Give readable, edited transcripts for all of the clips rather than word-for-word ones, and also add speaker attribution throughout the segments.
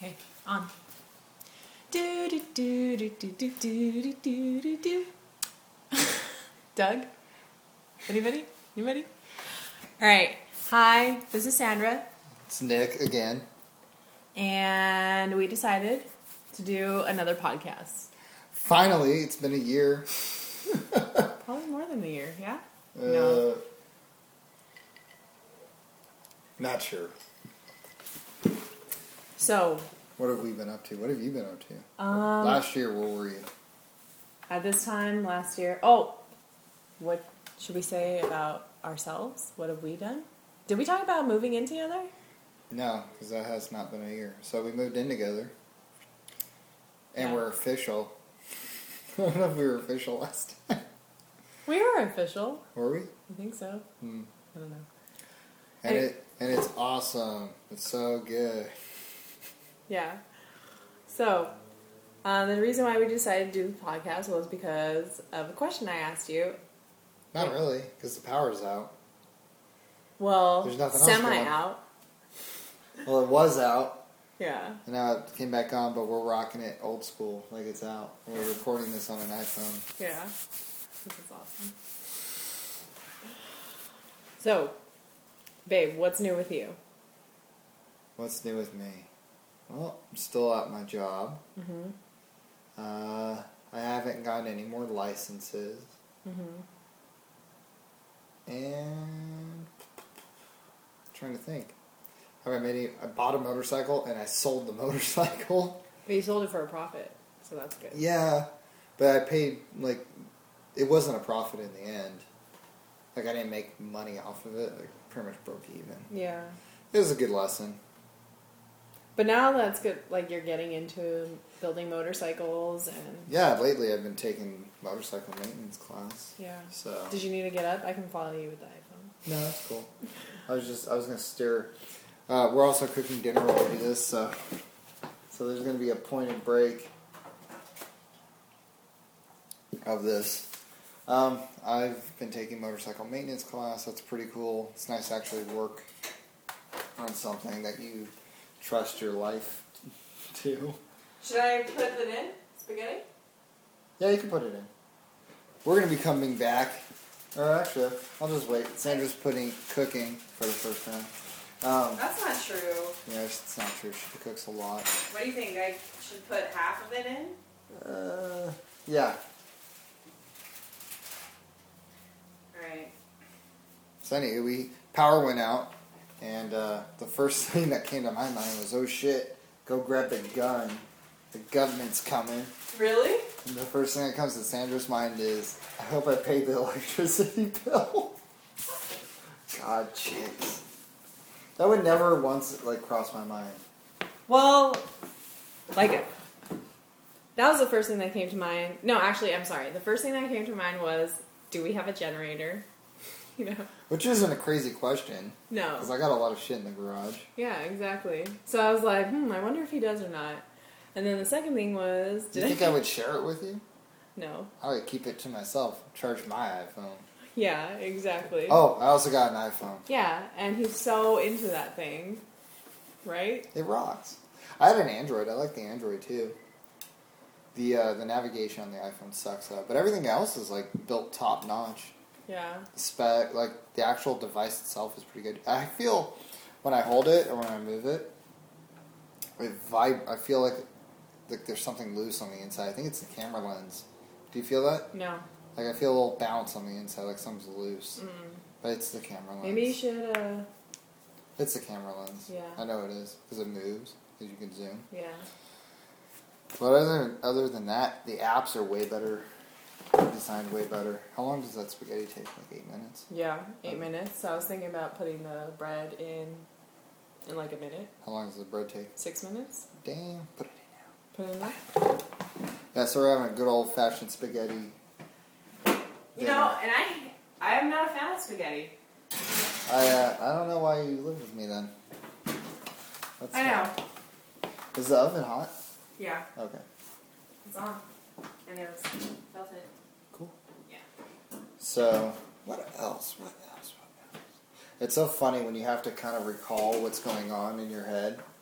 Speaker 1: Okay, on. Do do do do do do do do do do. Doug? Anybody? Anybody? All right. Hi, this is Sandra,
Speaker 2: It's Nick again.
Speaker 1: and we decided to do another podcast.
Speaker 2: Finally, it's been a year.
Speaker 1: Probably more than a year, yeah?
Speaker 2: No. Not sure.
Speaker 1: So,
Speaker 2: What have we been up to? What have you been up to?
Speaker 1: Um,
Speaker 2: Last year, where were you?
Speaker 1: at this time last year, what should we say about ourselves? What have we done? Did we talk about moving in together?
Speaker 2: No, because that has not been a year. So we moved in together. And
Speaker 1: Yeah.
Speaker 2: we're official. I don't know if we were official last time.
Speaker 1: We were official.
Speaker 2: Were we?
Speaker 1: I think so.
Speaker 2: Hmm.
Speaker 1: I don't know.
Speaker 2: And it's awesome. It's so good.
Speaker 1: Yeah. So, the reason why we decided to do the podcast was because of a question I asked you.
Speaker 2: Not really, because the power's out.
Speaker 1: Well,
Speaker 2: There's nothing else
Speaker 1: semi
Speaker 2: going.
Speaker 1: out.
Speaker 2: Well, it was out.
Speaker 1: Yeah.
Speaker 2: And now it came back on, but we're rocking it old school, like it's out. We're recording this on an iPhone.
Speaker 1: Yeah. This is awesome. So, babe, what's new with you?
Speaker 2: What's new with me? Well, I'm still at my job.
Speaker 1: Mm-hmm.
Speaker 2: I haven't gotten any more licenses.
Speaker 1: Mm-hmm.
Speaker 2: And I'm trying to think. I bought a motorcycle and I sold the motorcycle.
Speaker 1: But you sold it for a profit, so that's good.
Speaker 2: Yeah, but I paid, it wasn't a profit in the end. I didn't make money off of it. Pretty much broke even.
Speaker 1: Yeah.
Speaker 2: It was a good lesson.
Speaker 1: But now that's good, you're getting into building motorcycles and...
Speaker 2: Yeah, lately I've been taking motorcycle maintenance class.
Speaker 1: Yeah.
Speaker 2: So.
Speaker 1: Did you need to get up? I can follow you with the iPhone.
Speaker 2: No, that's cool. I was going to steer. We're also cooking dinner while we do this, so there's going to be a pointed break of this. I've been taking motorcycle maintenance class. That's pretty cool. It's nice to actually work on something that you trust your life to.
Speaker 1: Should I put it in? Spaghetti?
Speaker 2: Yeah, you can put it in. We're going to be coming back. Or actually, I'll just wait. Sandra's cooking for the first time.
Speaker 1: That's not true.
Speaker 2: Yeah, it's not true. She cooks a lot.
Speaker 1: What do you think? I should put half of it in?
Speaker 2: Yeah.
Speaker 1: Alright.
Speaker 2: So anyway, power went out, and the first thing that came to my mind was, oh shit, go grab the gun. The government's coming.
Speaker 1: Really?
Speaker 2: And the first thing that comes to Sandra's mind is, I hope I paid the electricity bill. God, chicks. That would never once, cross my mind.
Speaker 1: Well, that was the first thing that came to mind. No, actually, I'm sorry. The first thing that came to mind was, do we have a generator?
Speaker 2: Which isn't a crazy question.
Speaker 1: No.
Speaker 2: Because I got a lot of shit in the garage.
Speaker 1: Yeah, exactly. So I was like, I wonder if he does or not. And then the second thing was...
Speaker 2: Do you think I would share it with you?
Speaker 1: No.
Speaker 2: I would keep it to myself. Charge my iPhone.
Speaker 1: Yeah, exactly.
Speaker 2: Oh, I also got an iPhone.
Speaker 1: Yeah, and he's so into that thing. Right?
Speaker 2: It rocks. I had an Android. I like the Android too. The navigation on the iPhone sucks though. But everything else is built top notch.
Speaker 1: Yeah.
Speaker 2: Spec, the actual device itself is pretty good. I feel when I hold it or when I move it, I feel like there's something loose on the inside. I think it's the camera lens. Do you feel that?
Speaker 1: No.
Speaker 2: I feel a little bounce on the inside, like something's loose. But it's the camera lens.
Speaker 1: Maybe you should,
Speaker 2: It's the camera lens.
Speaker 1: Yeah.
Speaker 2: I know it is, because it moves, because you can zoom.
Speaker 1: Yeah.
Speaker 2: But other than that, the apps are way better, designed way better. How long does that spaghetti take? 8 minutes?
Speaker 1: Yeah, 8 minutes. So I was thinking about putting the bread in a minute.
Speaker 2: How long does the bread take?
Speaker 1: 6 minutes.
Speaker 2: Damn, put it in now.
Speaker 1: Put it in there.
Speaker 2: Yeah, so we're having a good old-fashioned spaghetti.
Speaker 1: You know, and I am not a fan of spaghetti.
Speaker 2: I don't know why you live with me then. That's
Speaker 1: I know.
Speaker 2: Is the oven hot?
Speaker 1: Yeah,
Speaker 2: Okay.
Speaker 1: it's on. And it was felt it.
Speaker 2: Cool.
Speaker 1: Yeah.
Speaker 2: So, what else? It's so funny when you have to kind of recall what's going on in your head.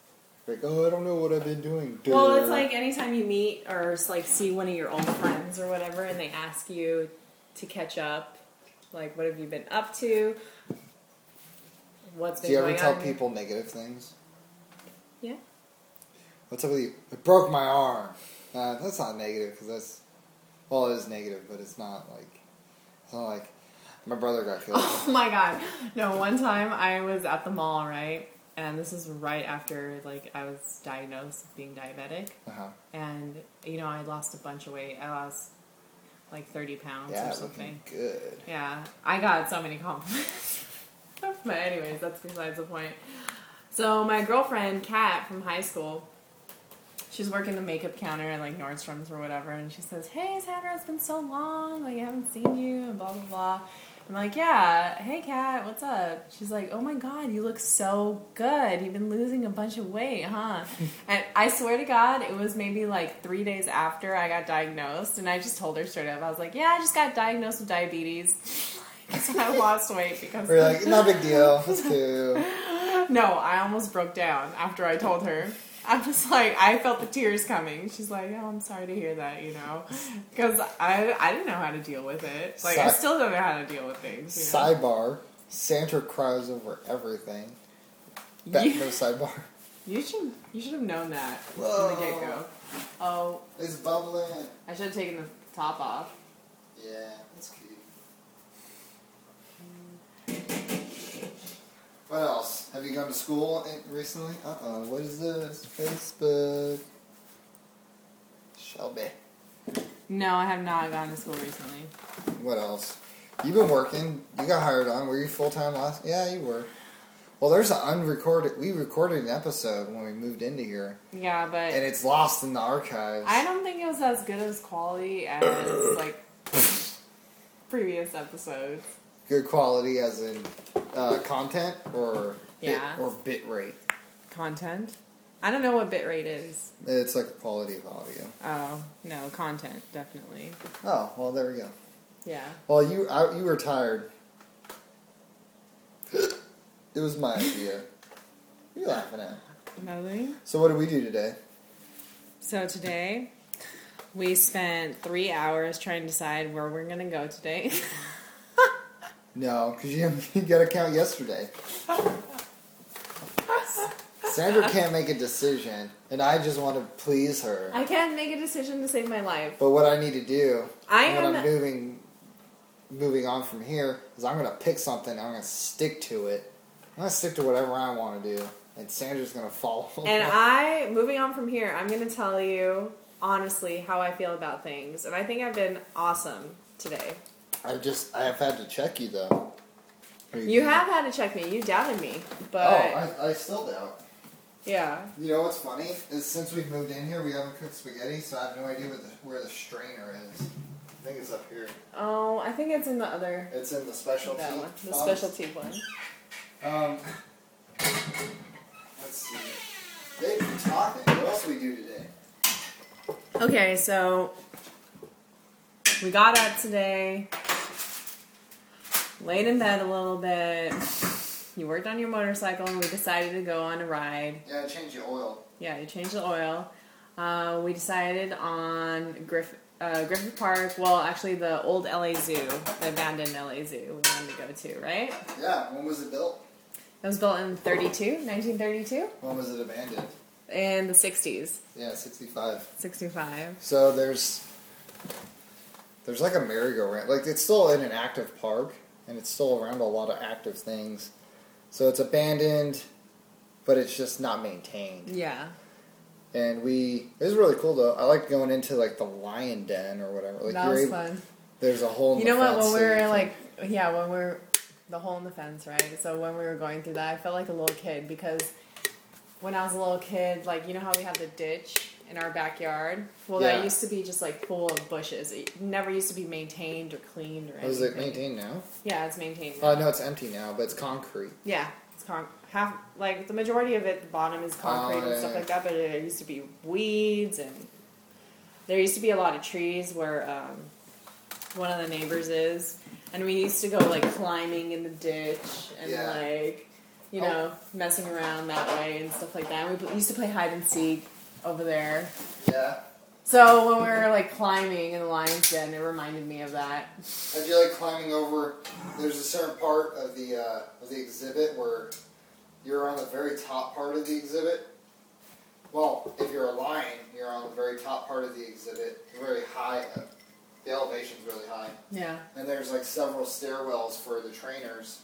Speaker 2: Like, oh, I don't know what I've been doing. Duh.
Speaker 1: Well, it's like anytime you meet or like see one of your old friends or whatever, and they ask you to catch up, like, what have you been up to? What's been going on?
Speaker 2: Do you ever tell people negative things?
Speaker 1: Yeah.
Speaker 2: What's up with you? I broke my arm. That's not negative because that's, well, it is negative, but it's not like my brother got killed.
Speaker 1: Oh my god. No, one time I was at the mall, right? And this is right after, like, I was diagnosed with being diabetic.
Speaker 2: Uh-huh.
Speaker 1: And, you know, I lost a bunch of weight. I lost, like, 30 pounds
Speaker 2: Yeah,
Speaker 1: or something.
Speaker 2: looking good.
Speaker 1: Yeah. I got so many compliments. But anyways, that's besides the point. So my girlfriend, Kat, from high school, she's working the makeup counter at, like, Nordstrom's or whatever. And she says, hey, Sandra, it's been so long. Like, I haven't seen you, and blah, blah, blah. I'm like, yeah, hey, Kat, what's up? She's like, oh, my God, you look so good. You've been losing a bunch of weight, huh? And I swear to God, it was maybe, like, 3 days after I got diagnosed, and I just told her straight up. I was like, yeah, I just got diagnosed with diabetes. So I lost weight because...
Speaker 2: We're like, no big deal. That's cool.
Speaker 1: No, I almost broke down after I told her. I was like, I felt the tears coming. She's like, oh, I'm sorry to hear that, you know. Because I didn't know how to deal with it. Like, I still don't know how to deal with things. You know?
Speaker 2: Sidebar, Sandra cries over everything. No sidebar.
Speaker 1: You should have known that
Speaker 2: Whoa.
Speaker 1: from the get-go. Oh.
Speaker 2: It's bubbling.
Speaker 1: I should have taken the top off.
Speaker 2: Yeah, that's cute. What else? Have you gone to school recently? What is this? Facebook. Shelby.
Speaker 1: No, I have not gone to school recently.
Speaker 2: What else? You've been working. You got hired on. Were you full-time last? Yeah, you were. Well, there's an unrecorded... We recorded an episode when we moved into here.
Speaker 1: Yeah, but...
Speaker 2: And it's lost in the archives.
Speaker 1: I don't think it was as good as quality as, like, previous episodes.
Speaker 2: Good quality as in content or or bit rate?
Speaker 1: Content? I don't know what bit rate is.
Speaker 2: It's like the quality of audio.
Speaker 1: Oh, no, content, definitely.
Speaker 2: Oh, well, there we go.
Speaker 1: Yeah.
Speaker 2: Well, you were tired. It was my idea. What are you laughing at?
Speaker 1: Nothing.
Speaker 2: So what did we do today?
Speaker 1: So today, we spent 3 hours trying to decide where we're going to go today.
Speaker 2: No, because you got to count yesterday. Sandra can't make a decision, and I just want to please her.
Speaker 1: I can't make a decision to save my life.
Speaker 2: But what I need to do, when I'm moving on from here, is I'm going to pick something, I'm going to stick to it. I'm going to stick to whatever I want to do, and Sandra's going to follow.
Speaker 1: And moving on from here, I'm going to tell you, honestly, how I feel about things. And I think I've been awesome today. I
Speaker 2: have had to check you, though.
Speaker 1: You have had to check me. You doubted me. But
Speaker 2: I still doubt.
Speaker 1: Yeah.
Speaker 2: You know what's funny? Is since we've moved in here, we haven't cooked spaghetti, so I have no idea where the strainer is. I think it's up here.
Speaker 1: Oh, I think it's in the other...
Speaker 2: It's in the specialty.
Speaker 1: That one. The specialty one.
Speaker 2: Let's see. They've been talking. What else do we do today?
Speaker 1: Okay, so... We got up today, laid in bed a little bit, you worked on your motorcycle, and we decided to go on a ride.
Speaker 2: Yeah, change the oil.
Speaker 1: Yeah, you changed the oil. We decided on Griffith Park, well, actually the old LA Zoo, the abandoned LA Zoo we wanted to go to, right?
Speaker 2: Yeah, when was it built?
Speaker 1: It was built in 1932.
Speaker 2: When was it abandoned?
Speaker 1: In the 60s.
Speaker 2: Yeah, 65.
Speaker 1: 65.
Speaker 2: So there's like a merry-go-round. Like, it's still in an active park, and it's still around a lot of active things. So it's abandoned, but it's just not maintained.
Speaker 1: Yeah.
Speaker 2: And it was really cool, though. I liked going into, like, the lion den or whatever. Like,
Speaker 1: that was fun.
Speaker 2: There's a hole in the fence.
Speaker 1: You know what, when we were the hole in the fence, right? So when we were going through that, I felt like a little kid, because when I was a little kid, like, you know how we have the ditch in our backyard? Well, that used to be just, like, full of bushes. It never used to be maintained or cleaned or anything.
Speaker 2: Is it maintained now?
Speaker 1: Yeah, it's maintained now.
Speaker 2: No, it's empty now, but it's concrete.
Speaker 1: Yeah, it's like, the majority of it, the bottom is concrete and stuff like that, but it used to be weeds, and there used to be a lot of trees where one of the neighbors is, and we used to go, like, climbing in the ditch, and, like... you know, messing around that way and stuff like that. We used to play hide and seek over there.
Speaker 2: Yeah.
Speaker 1: So when we were like climbing in the lion's den, it reminded me of that.
Speaker 2: I do like climbing over. There's a certain part of the exhibit where you're on the very top part of the exhibit. Well, if you're a lion, you're on the very top part of the exhibit. Very high. The elevation's really high.
Speaker 1: Yeah.
Speaker 2: And there's like several stairwells for the trainers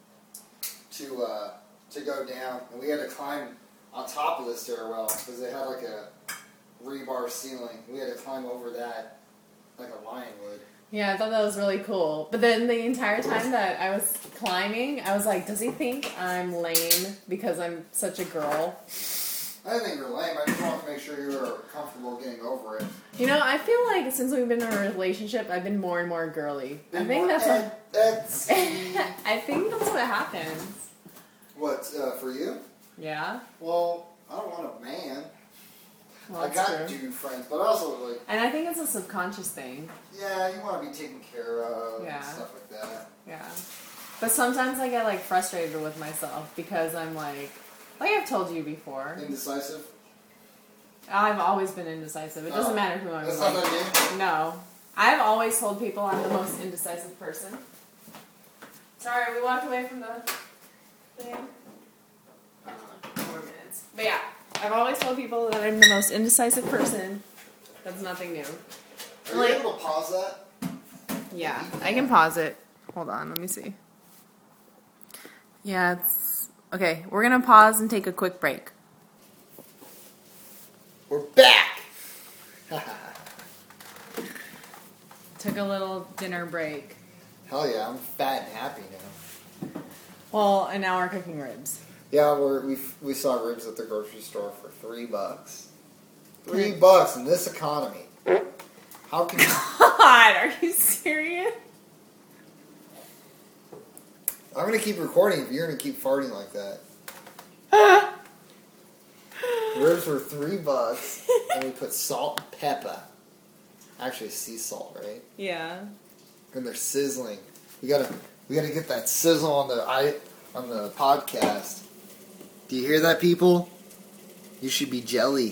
Speaker 2: to go down, and we had to climb on top of the stairwell because they had like a rebar ceiling. We had to climb over that like a lion would.
Speaker 1: Yeah, I thought that was really cool. But then the entire time that I was climbing, I was like, does he think I'm lame because I'm such a girl?
Speaker 2: I didn't think you were lame. I just wanted to make sure you were comfortable getting over it.
Speaker 1: You know, I feel like since we've been in a relationship, I've been more and more girly. I think that's I think that's what happens.
Speaker 2: What, for you?
Speaker 1: Yeah.
Speaker 2: Well, I don't want a man.
Speaker 1: Well,
Speaker 2: I got
Speaker 1: true.
Speaker 2: dude friends, but also like.
Speaker 1: And I think it's a subconscious thing.
Speaker 2: Yeah, you want to be taken care of
Speaker 1: Yeah.
Speaker 2: and stuff like that.
Speaker 1: Yeah. But sometimes I get like frustrated with myself because I'm like I've told you before.
Speaker 2: Indecisive?
Speaker 1: I've always been indecisive. It doesn't matter who I'm
Speaker 2: That's
Speaker 1: with.
Speaker 2: not that new?
Speaker 1: No. I've always told people I'm the most indecisive person. Sorry, we walked away from the thing. 4 minutes. But yeah, I've always told people that I'm the most indecisive person. That's nothing new.
Speaker 2: Are you able to pause that?
Speaker 1: Yeah, I can pause it. Hold on, let me see. Yeah, it's... Okay, we're going to pause and take a quick break.
Speaker 2: We're back!
Speaker 1: Took a little dinner break.
Speaker 2: Hell yeah, I'm fat and happy now.
Speaker 1: Well, and now we're cooking ribs.
Speaker 2: Yeah, we saw ribs at the grocery store for $3. $3 in this economy. How can you...
Speaker 1: God, are you serious?
Speaker 2: I'm gonna keep recording if you're gonna keep farting like that. Ribs were $3, and we put salt and pepper. Actually, sea salt, right?
Speaker 1: Yeah.
Speaker 2: And they're sizzling. We gotta get that sizzle on the podcast. Do you hear that, people? You should be jelly.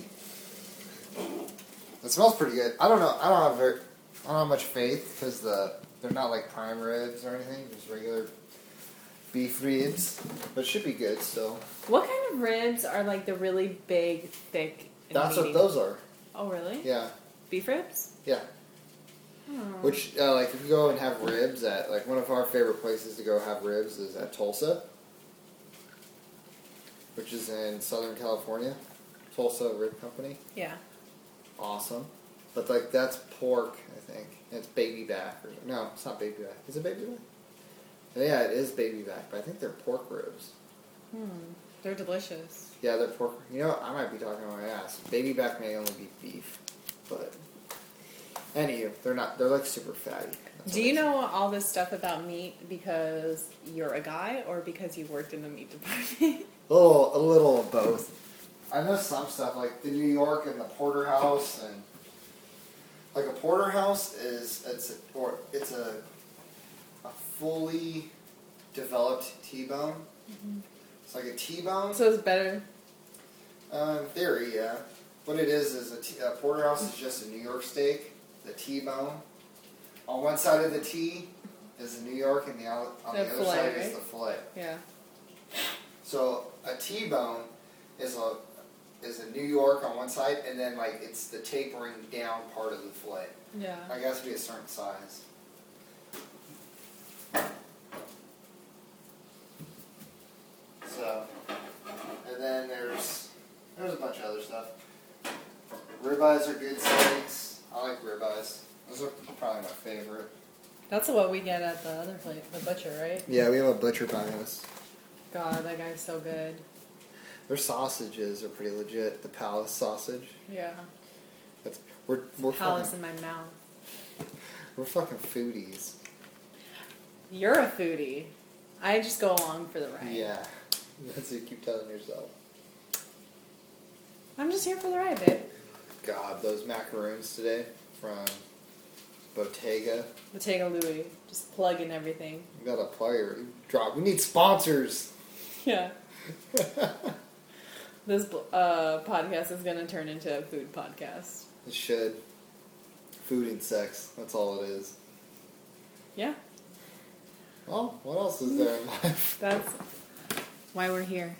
Speaker 2: It smells pretty good. I don't know. I don't have much faith because they're not like prime ribs or anything. Just regular beef ribs, but it should be good still.
Speaker 1: What kind of ribs are like the really big, thick, and
Speaker 2: That's
Speaker 1: meaty?
Speaker 2: what those are.
Speaker 1: Oh, really?
Speaker 2: Yeah.
Speaker 1: Beef ribs?
Speaker 2: Yeah.
Speaker 1: Oh.
Speaker 2: Which, like, if you go and have ribs at, like, one of our favorite places to go have ribs is at Tulsa, which is in Southern California. Tulsa Rib Company.
Speaker 1: Yeah.
Speaker 2: Awesome. But, like, that's pork, I think. And it's baby back. No, it's not baby back. Is it baby back? Yeah, it is baby back, but I think they're pork ribs.
Speaker 1: They're delicious.
Speaker 2: Yeah, they're pork. You know, I might be talking on my ass. Baby back may only be beef, but anywho, they're not. They're like super fatty.
Speaker 1: Do you know all this stuff about meat because you're a guy or because you worked in the meat department?
Speaker 2: A little of both. I know some stuff like the New York and the porterhouse, and like a porterhouse it's a fully developed T-bone. Mm-hmm. It's like a T-bone.
Speaker 1: So it's better.
Speaker 2: In theory, yeah. What it is a porterhouse is just a New York steak, the T-bone. On one side of the T is the New York, and on the other
Speaker 1: fillet,
Speaker 2: side
Speaker 1: right?
Speaker 2: is the fillet.
Speaker 1: Yeah.
Speaker 2: So a T-bone is a New York on one side, and then like it's the tapering down part of the fillet.
Speaker 1: Yeah.
Speaker 2: I guess to be a certain size. So, and then there's a bunch of other stuff. Ribeyes are good steaks. I like ribeyes. Those are probably my favorite.
Speaker 1: That's what we get at the other place, the butcher, right?
Speaker 2: Yeah, we have a butcher by us.
Speaker 1: God, that guy's so good.
Speaker 2: Their sausages are pretty legit. The Palace sausage.
Speaker 1: Yeah.
Speaker 2: We're
Speaker 1: Palace
Speaker 2: fucking,
Speaker 1: in my mouth.
Speaker 2: we're fucking foodies.
Speaker 1: You're a foodie. I just go along for the ride.
Speaker 2: Yeah, that's what you keep telling yourself.
Speaker 1: I'm just here for the ride, babe.
Speaker 2: God, those macaroons today from Bottega.
Speaker 1: Bottega Louis. Just plug in everything.
Speaker 2: We got a player. Drop. We need sponsors.
Speaker 1: Yeah. This podcast is going to turn into a food podcast.
Speaker 2: It should. Food and sex. That's all it is.
Speaker 1: Yeah.
Speaker 2: Well, what else is there in life?
Speaker 1: That's why we're here.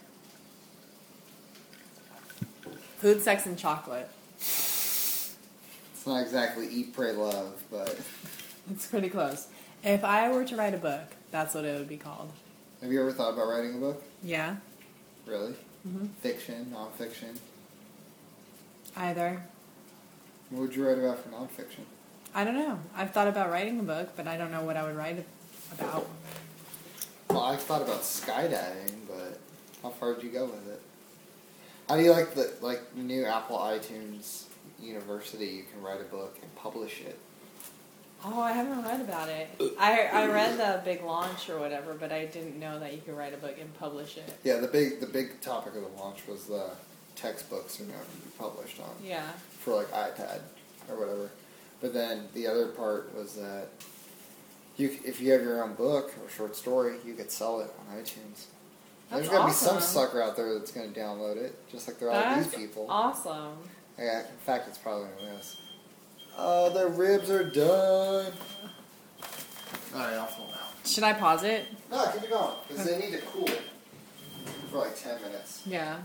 Speaker 1: Food, sex, and chocolate.
Speaker 2: It's not exactly eat, pray, love, but...
Speaker 1: It's pretty close. If I were to write a book, that's what it would be called.
Speaker 2: Have you ever thought about writing a book?
Speaker 1: Yeah.
Speaker 2: Really?
Speaker 1: Mm-hmm.
Speaker 2: Fiction, non-fiction?
Speaker 1: Either.
Speaker 2: What would you write about for non-fiction?
Speaker 1: I don't know. I've thought about writing a book, but I don't know what I would write about.
Speaker 2: Well, I've thought about skydiving, but how far did you go with it? How do you like the new Apple iTunes University? You can write a book and publish it.
Speaker 1: Oh, I haven't read about it. I read the big launch or whatever, but I didn't know that you could write a book and publish it.
Speaker 2: Yeah, the big topic of the launch was the textbooks are going to be published on.
Speaker 1: Yeah.
Speaker 2: For like iPad or whatever. But then the other part was that if you have your own book or short story, you could sell it on iTunes. There's going to be some sucker out there that's going to download it, just like there are these people.
Speaker 1: Awesome.
Speaker 2: Yeah, in fact, it's probably going to be us. Oh, the ribs are done. Alright, I'll fall out.
Speaker 1: Should I pause it?
Speaker 2: No, keep it going, because they need to cool for like 10 minutes.
Speaker 1: Yeah.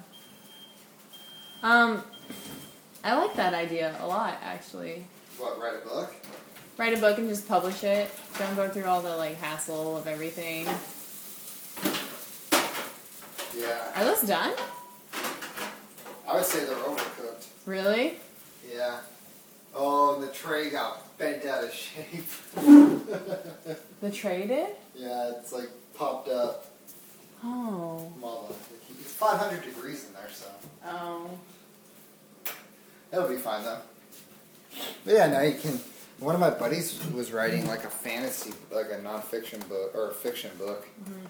Speaker 1: I like that idea a lot, actually.
Speaker 2: What, write a book?
Speaker 1: Write a book and just publish it. Don't go through all the hassle of everything.
Speaker 2: Yeah.
Speaker 1: Are those done?
Speaker 2: I would say they're overcooked.
Speaker 1: Really?
Speaker 2: Yeah. Oh, and the tray got bent out of shape.
Speaker 1: The tray did?
Speaker 2: Yeah, it's popped up.
Speaker 1: Oh.
Speaker 2: Well, it's 500 degrees in there, so.
Speaker 1: Oh.
Speaker 2: That'll be fine, though. But yeah, now you can... One of my buddies was writing a fantasy, a non-fiction book, or a fiction book.
Speaker 1: Mm-hmm.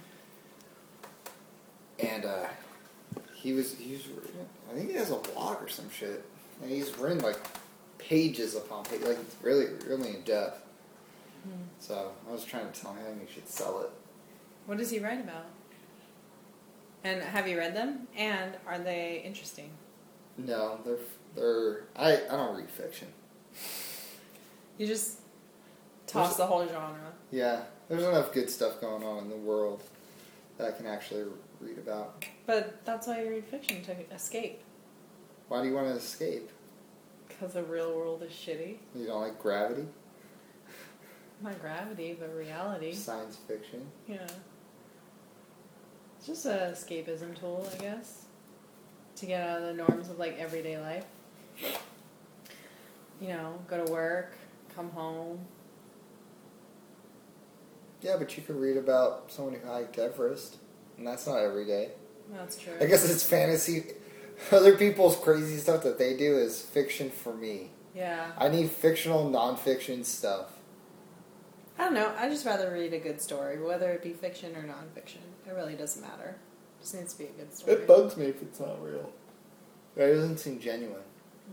Speaker 2: And he was I think he has a blog or some shit. And he's written pages upon pages, it's really, really in depth.
Speaker 1: Mm-hmm.
Speaker 2: So I was trying to tell him he should sell it.
Speaker 1: What does he write about? And have you read them? And are they interesting?
Speaker 2: No, they're I don't read fiction.
Speaker 1: You just toss the whole genre.
Speaker 2: Yeah, there's enough good stuff going on in the world that I can actually read about.
Speaker 1: But that's why you read fiction, to escape.
Speaker 2: Why do you want to escape?
Speaker 1: Because the real world is shitty.
Speaker 2: You don't like Gravity?
Speaker 1: Not gravity, but reality.
Speaker 2: Science fiction?
Speaker 1: Yeah. It's just an escapism tool, I guess. To get out of the norms of everyday life. Go to work, come home.
Speaker 2: Yeah, but you could read about someone who hiked Everest, and that's not every day.
Speaker 1: That's true.
Speaker 2: I guess it's fantasy. Other people's crazy stuff that they do is fiction for me.
Speaker 1: Yeah.
Speaker 2: I need fictional, non-fiction stuff.
Speaker 1: I don't know. I just rather read a good story, whether it be fiction or non-fiction. It really doesn't matter. It just needs to be a good story.
Speaker 2: It bugs me if it's not real. It doesn't seem genuine.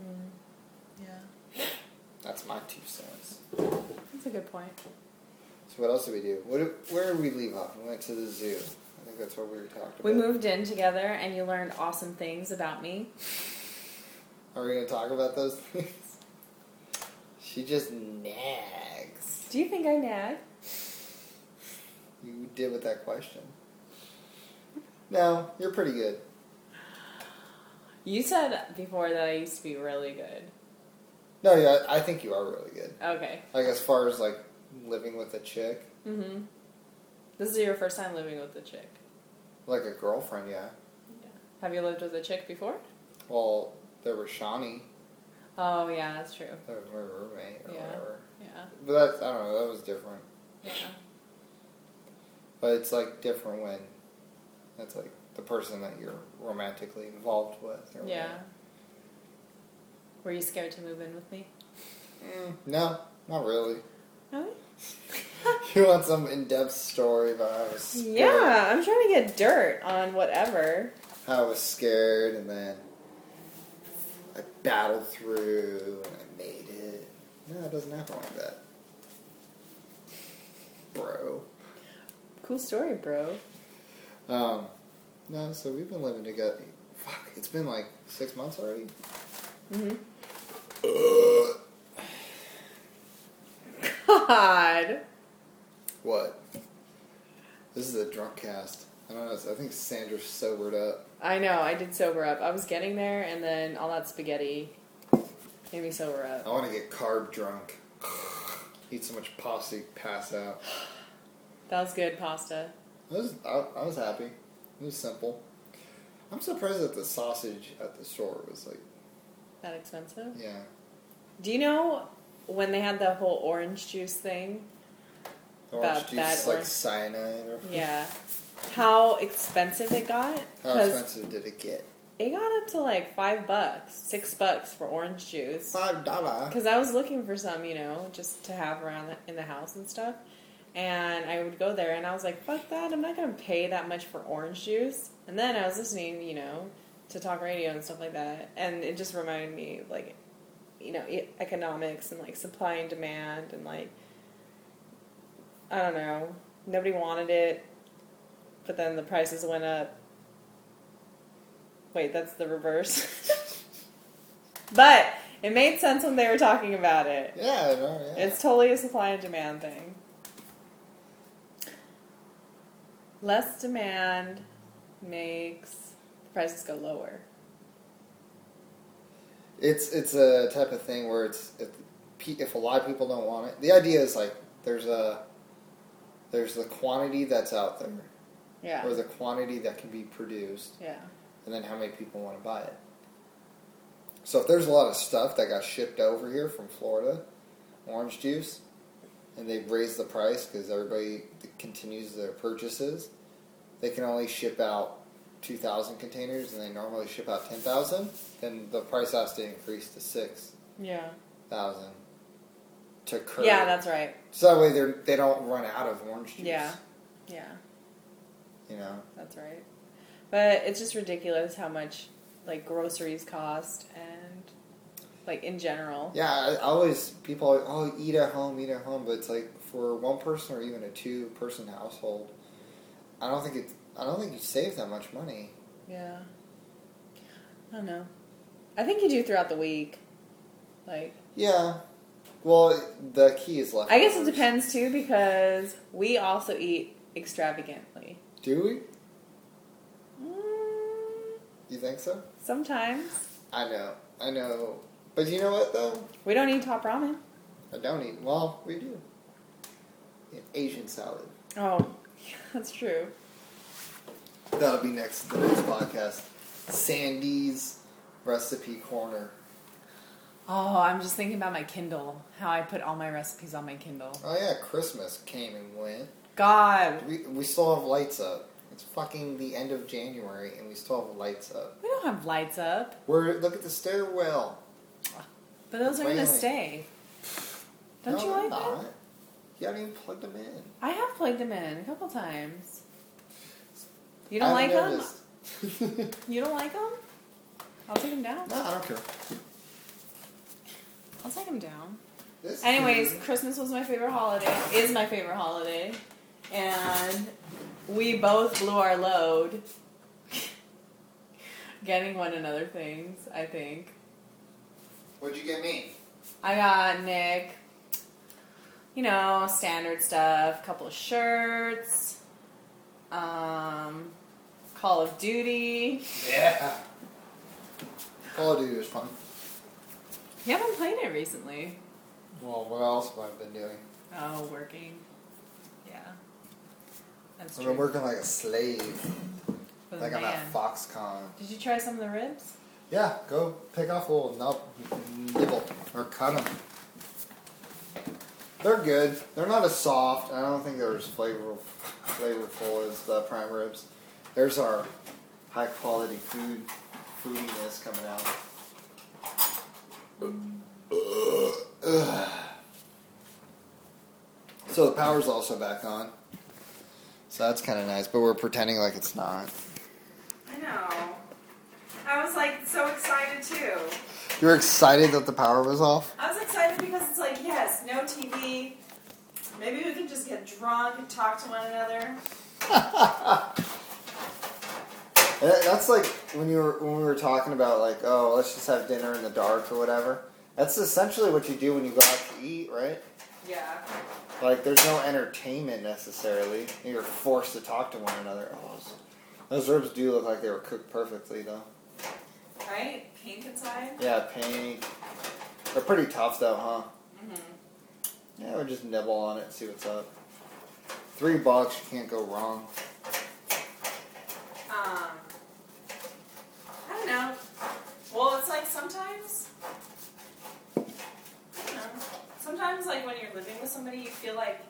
Speaker 1: Yeah.
Speaker 2: That's my 2 cents.
Speaker 1: That's a good point.
Speaker 2: So what else did we do? Where did we leave off? We went to the zoo. I think that's what we talked about.
Speaker 1: We moved in together, and you learned awesome things about me.
Speaker 2: Are we going to talk about those things? She just nags.
Speaker 1: Do you think I nag?
Speaker 2: You did with that question. No, you're pretty good.
Speaker 1: You said before that I used to be really good.
Speaker 2: No, yeah, I think you are really good.
Speaker 1: Okay.
Speaker 2: As far as living with a chick.
Speaker 1: Mm-hmm. This is your first time living with a chick.
Speaker 2: Like a girlfriend, yeah.
Speaker 1: Have you lived with a chick before?
Speaker 2: Well, there was Shawnee.
Speaker 1: Oh, yeah, that's true.
Speaker 2: That was my roommate or whatever.
Speaker 1: Yeah.
Speaker 2: But that's, I don't know, that was different.
Speaker 1: Yeah.
Speaker 2: But it's different when that's the person that you're romantically involved with. Or
Speaker 1: Yeah.
Speaker 2: whatever.
Speaker 1: Were you scared to move in with me?
Speaker 2: No, not really.
Speaker 1: Really?
Speaker 2: You want some in-depth story about how I was scared?
Speaker 1: Yeah, I'm trying to get dirt on whatever.
Speaker 2: How I was scared and then I battled through and I made it. No, it doesn't happen like that. Bro.
Speaker 1: Cool story, bro.
Speaker 2: No, so we've been living together. Fuck, it's been like 6 months already.
Speaker 1: God.
Speaker 2: What? This is a drunk cast. I don't know. I think Sandra's sobered up.
Speaker 1: I know, I did sober up. I was getting there, and then all that spaghetti made me sober up.
Speaker 2: I want to get carb drunk. Eat so much pasta, pass out.
Speaker 1: That was good pasta.
Speaker 2: I was happy. It was simple. I'm surprised that the sausage at the store was like...
Speaker 1: That expensive?
Speaker 2: Yeah.
Speaker 1: Do you know when they had the whole orange juice thing?
Speaker 2: Orange
Speaker 1: About
Speaker 2: juice
Speaker 1: that
Speaker 2: is like
Speaker 1: orange-
Speaker 2: cyanide or...
Speaker 1: Yeah. How expensive it got?
Speaker 2: How
Speaker 1: 'Cause
Speaker 2: expensive did it get?
Speaker 1: it got up to like $5, $6 for orange juice.
Speaker 2: $5.
Speaker 1: Because I was looking for some, just to have around in the house and stuff. And I would go there, and I was like, fuck that, I'm not going to pay that much for orange juice. And then I was listening, to talk radio and stuff like that. And it just reminded me, like, economics and, like, supply and demand. And, like, I don't know. Nobody wanted it. But then the prices went up. Wait, that's the reverse. But it made sense when they were talking about it.
Speaker 2: Yeah, no, yeah.
Speaker 1: It's totally a supply and demand thing. Less demand makes the prices go lower.
Speaker 2: It's a type of thing where if a lot of people don't want it, the idea is like there's the quantity that's out there,
Speaker 1: Yeah.
Speaker 2: or the quantity that can be produced,
Speaker 1: Yeah.
Speaker 2: and then how many people want to buy it. So if there's a lot of stuff that got shipped over here from Florida, orange juice, and they've raised the price because everybody continues their purchases, they can only ship out 2,000 containers, and they normally ship out 10,000, then the price has to increase to 6,000
Speaker 1: Yeah.
Speaker 2: to curb.
Speaker 1: Yeah, that's right.
Speaker 2: So that way they don't run out of orange juice.
Speaker 1: Yeah. Yeah.
Speaker 2: That's
Speaker 1: right. But it's just ridiculous how much, like, groceries cost and, like, in general.
Speaker 2: Yeah, people are, eat at home, but it's like for one person or even a 2-person household, I don't think you save that much money.
Speaker 1: Yeah. I don't know. I think you do throughout the week. Like.
Speaker 2: Yeah. Well, the key is leftovers.
Speaker 1: I guess it depends too, because we also eat extravagantly.
Speaker 2: Do we? You think so?
Speaker 1: Sometimes.
Speaker 2: I know. But you know what, though?
Speaker 1: We don't eat top ramen.
Speaker 2: I don't eat. Well, we do. Asian salad.
Speaker 1: Oh, that's true.
Speaker 2: That'll be the next podcast. Sandy's Recipe Corner.
Speaker 1: Oh, I'm just thinking about my Kindle. How I put all my recipes on my Kindle.
Speaker 2: Oh yeah, Christmas came and went.
Speaker 1: God.
Speaker 2: We still have lights up. It's fucking the end of January and we still have lights up.
Speaker 1: We don't have lights up.
Speaker 2: Look at the stairwell.
Speaker 1: But those are going to
Speaker 2: Wailing.
Speaker 1: stay. Don't you like
Speaker 2: not.
Speaker 1: them?
Speaker 2: You haven't even plugged them in.
Speaker 1: I have plugged them in a couple times. You don't
Speaker 2: I
Speaker 1: like them?
Speaker 2: noticed.
Speaker 1: You don't like them? I'll take them down.
Speaker 2: No, I don't care.
Speaker 1: I'll take them down.
Speaker 2: This
Speaker 1: Anyways,
Speaker 2: is-
Speaker 1: Christmas was my favorite holiday. Is my favorite holiday. And we both blew our load getting one another things, I think.
Speaker 2: What'd you get me?
Speaker 1: I got Nick, standard stuff, couple of shirts, Call of Duty.
Speaker 2: Yeah. Call of Duty was fun.
Speaker 1: You haven't played it recently.
Speaker 2: Well, what else have I been doing?
Speaker 1: Oh, working. Yeah. That's
Speaker 2: I've
Speaker 1: true.
Speaker 2: been working like a slave.
Speaker 1: For the
Speaker 2: Like I'm
Speaker 1: man.
Speaker 2: at Foxconn.
Speaker 1: Did you try some of the ribs?
Speaker 2: Yeah, go pick off a little nibble or cut them. They're good. They're not as soft. I don't think they're as flavorful as the prime ribs. There's our high quality foodiness coming out. So the power's also back on. So that's kind of nice, but we're pretending like it's not.
Speaker 1: I know. I was like so excited too.
Speaker 2: You're excited that the power was off?
Speaker 1: I was excited because it's like, yes, no TV. Maybe we can just get drunk and talk to one another.
Speaker 2: That's like when we were talking about like, oh, let's just have dinner in the dark or whatever. That's essentially what you do when you go out to eat, right?
Speaker 1: Yeah.
Speaker 2: Like, there's no entertainment necessarily. You're forced to talk to one another. Oh, those ribs do look like they were cooked perfectly, though.
Speaker 1: Right? Pink inside?
Speaker 2: Yeah, pink. They're pretty tough, though, huh?
Speaker 1: Mm-hmm.
Speaker 2: Yeah, we'll just nibble on it and see what's up. $3, you can't go wrong.
Speaker 1: I don't know. Well, it's like sometimes, I don't know. Sometimes, like, when you're living with somebody, you feel like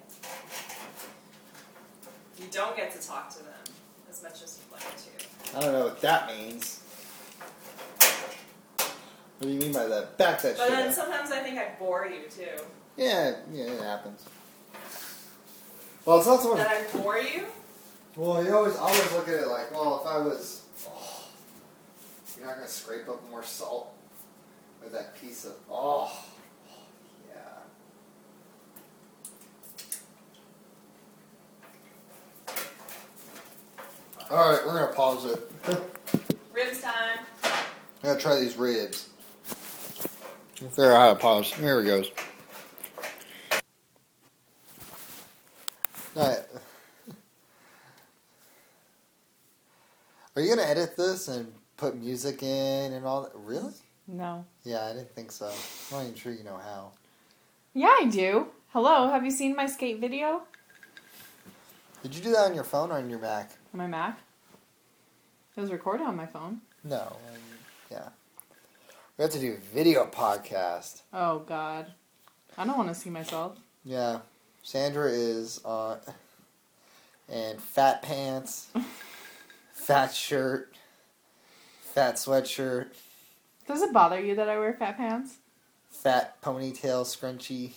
Speaker 1: you don't get to talk to them as much as you'd like to.
Speaker 2: I don't know what that means. What do you mean by that? Back that
Speaker 1: But
Speaker 2: shit
Speaker 1: then
Speaker 2: up.
Speaker 1: sometimes I think I bore you, too.
Speaker 2: Yeah, it happens. Well, it's not so much...
Speaker 1: That I bore you?
Speaker 2: Well, you always look at it like, well, if I was... Oh, you're not going to scrape up more salt with that piece of... Oh, yeah. Alright, we're going to pause it.
Speaker 1: Ribs time.
Speaker 2: I gotta try these ribs. There, I had a pause. Here it goes. Alright. Are you gonna edit this and put music in and all that? Really?
Speaker 1: No.
Speaker 2: Yeah, I didn't think so. I'm not even sure you know how.
Speaker 1: Yeah, I do. Hello, have you seen my skate video?
Speaker 2: Did you do that on your phone or on your Mac?
Speaker 1: On my Mac? It was recorded on my phone.
Speaker 2: No. Yeah. We have to do a video podcast.
Speaker 1: Oh, God. I don't want to see myself.
Speaker 2: Yeah. Sandra is on... and fat pants, fat shirt, fat sweatshirt,
Speaker 1: Does it bother you that I wear fat pants?
Speaker 2: fat ponytail scrunchie.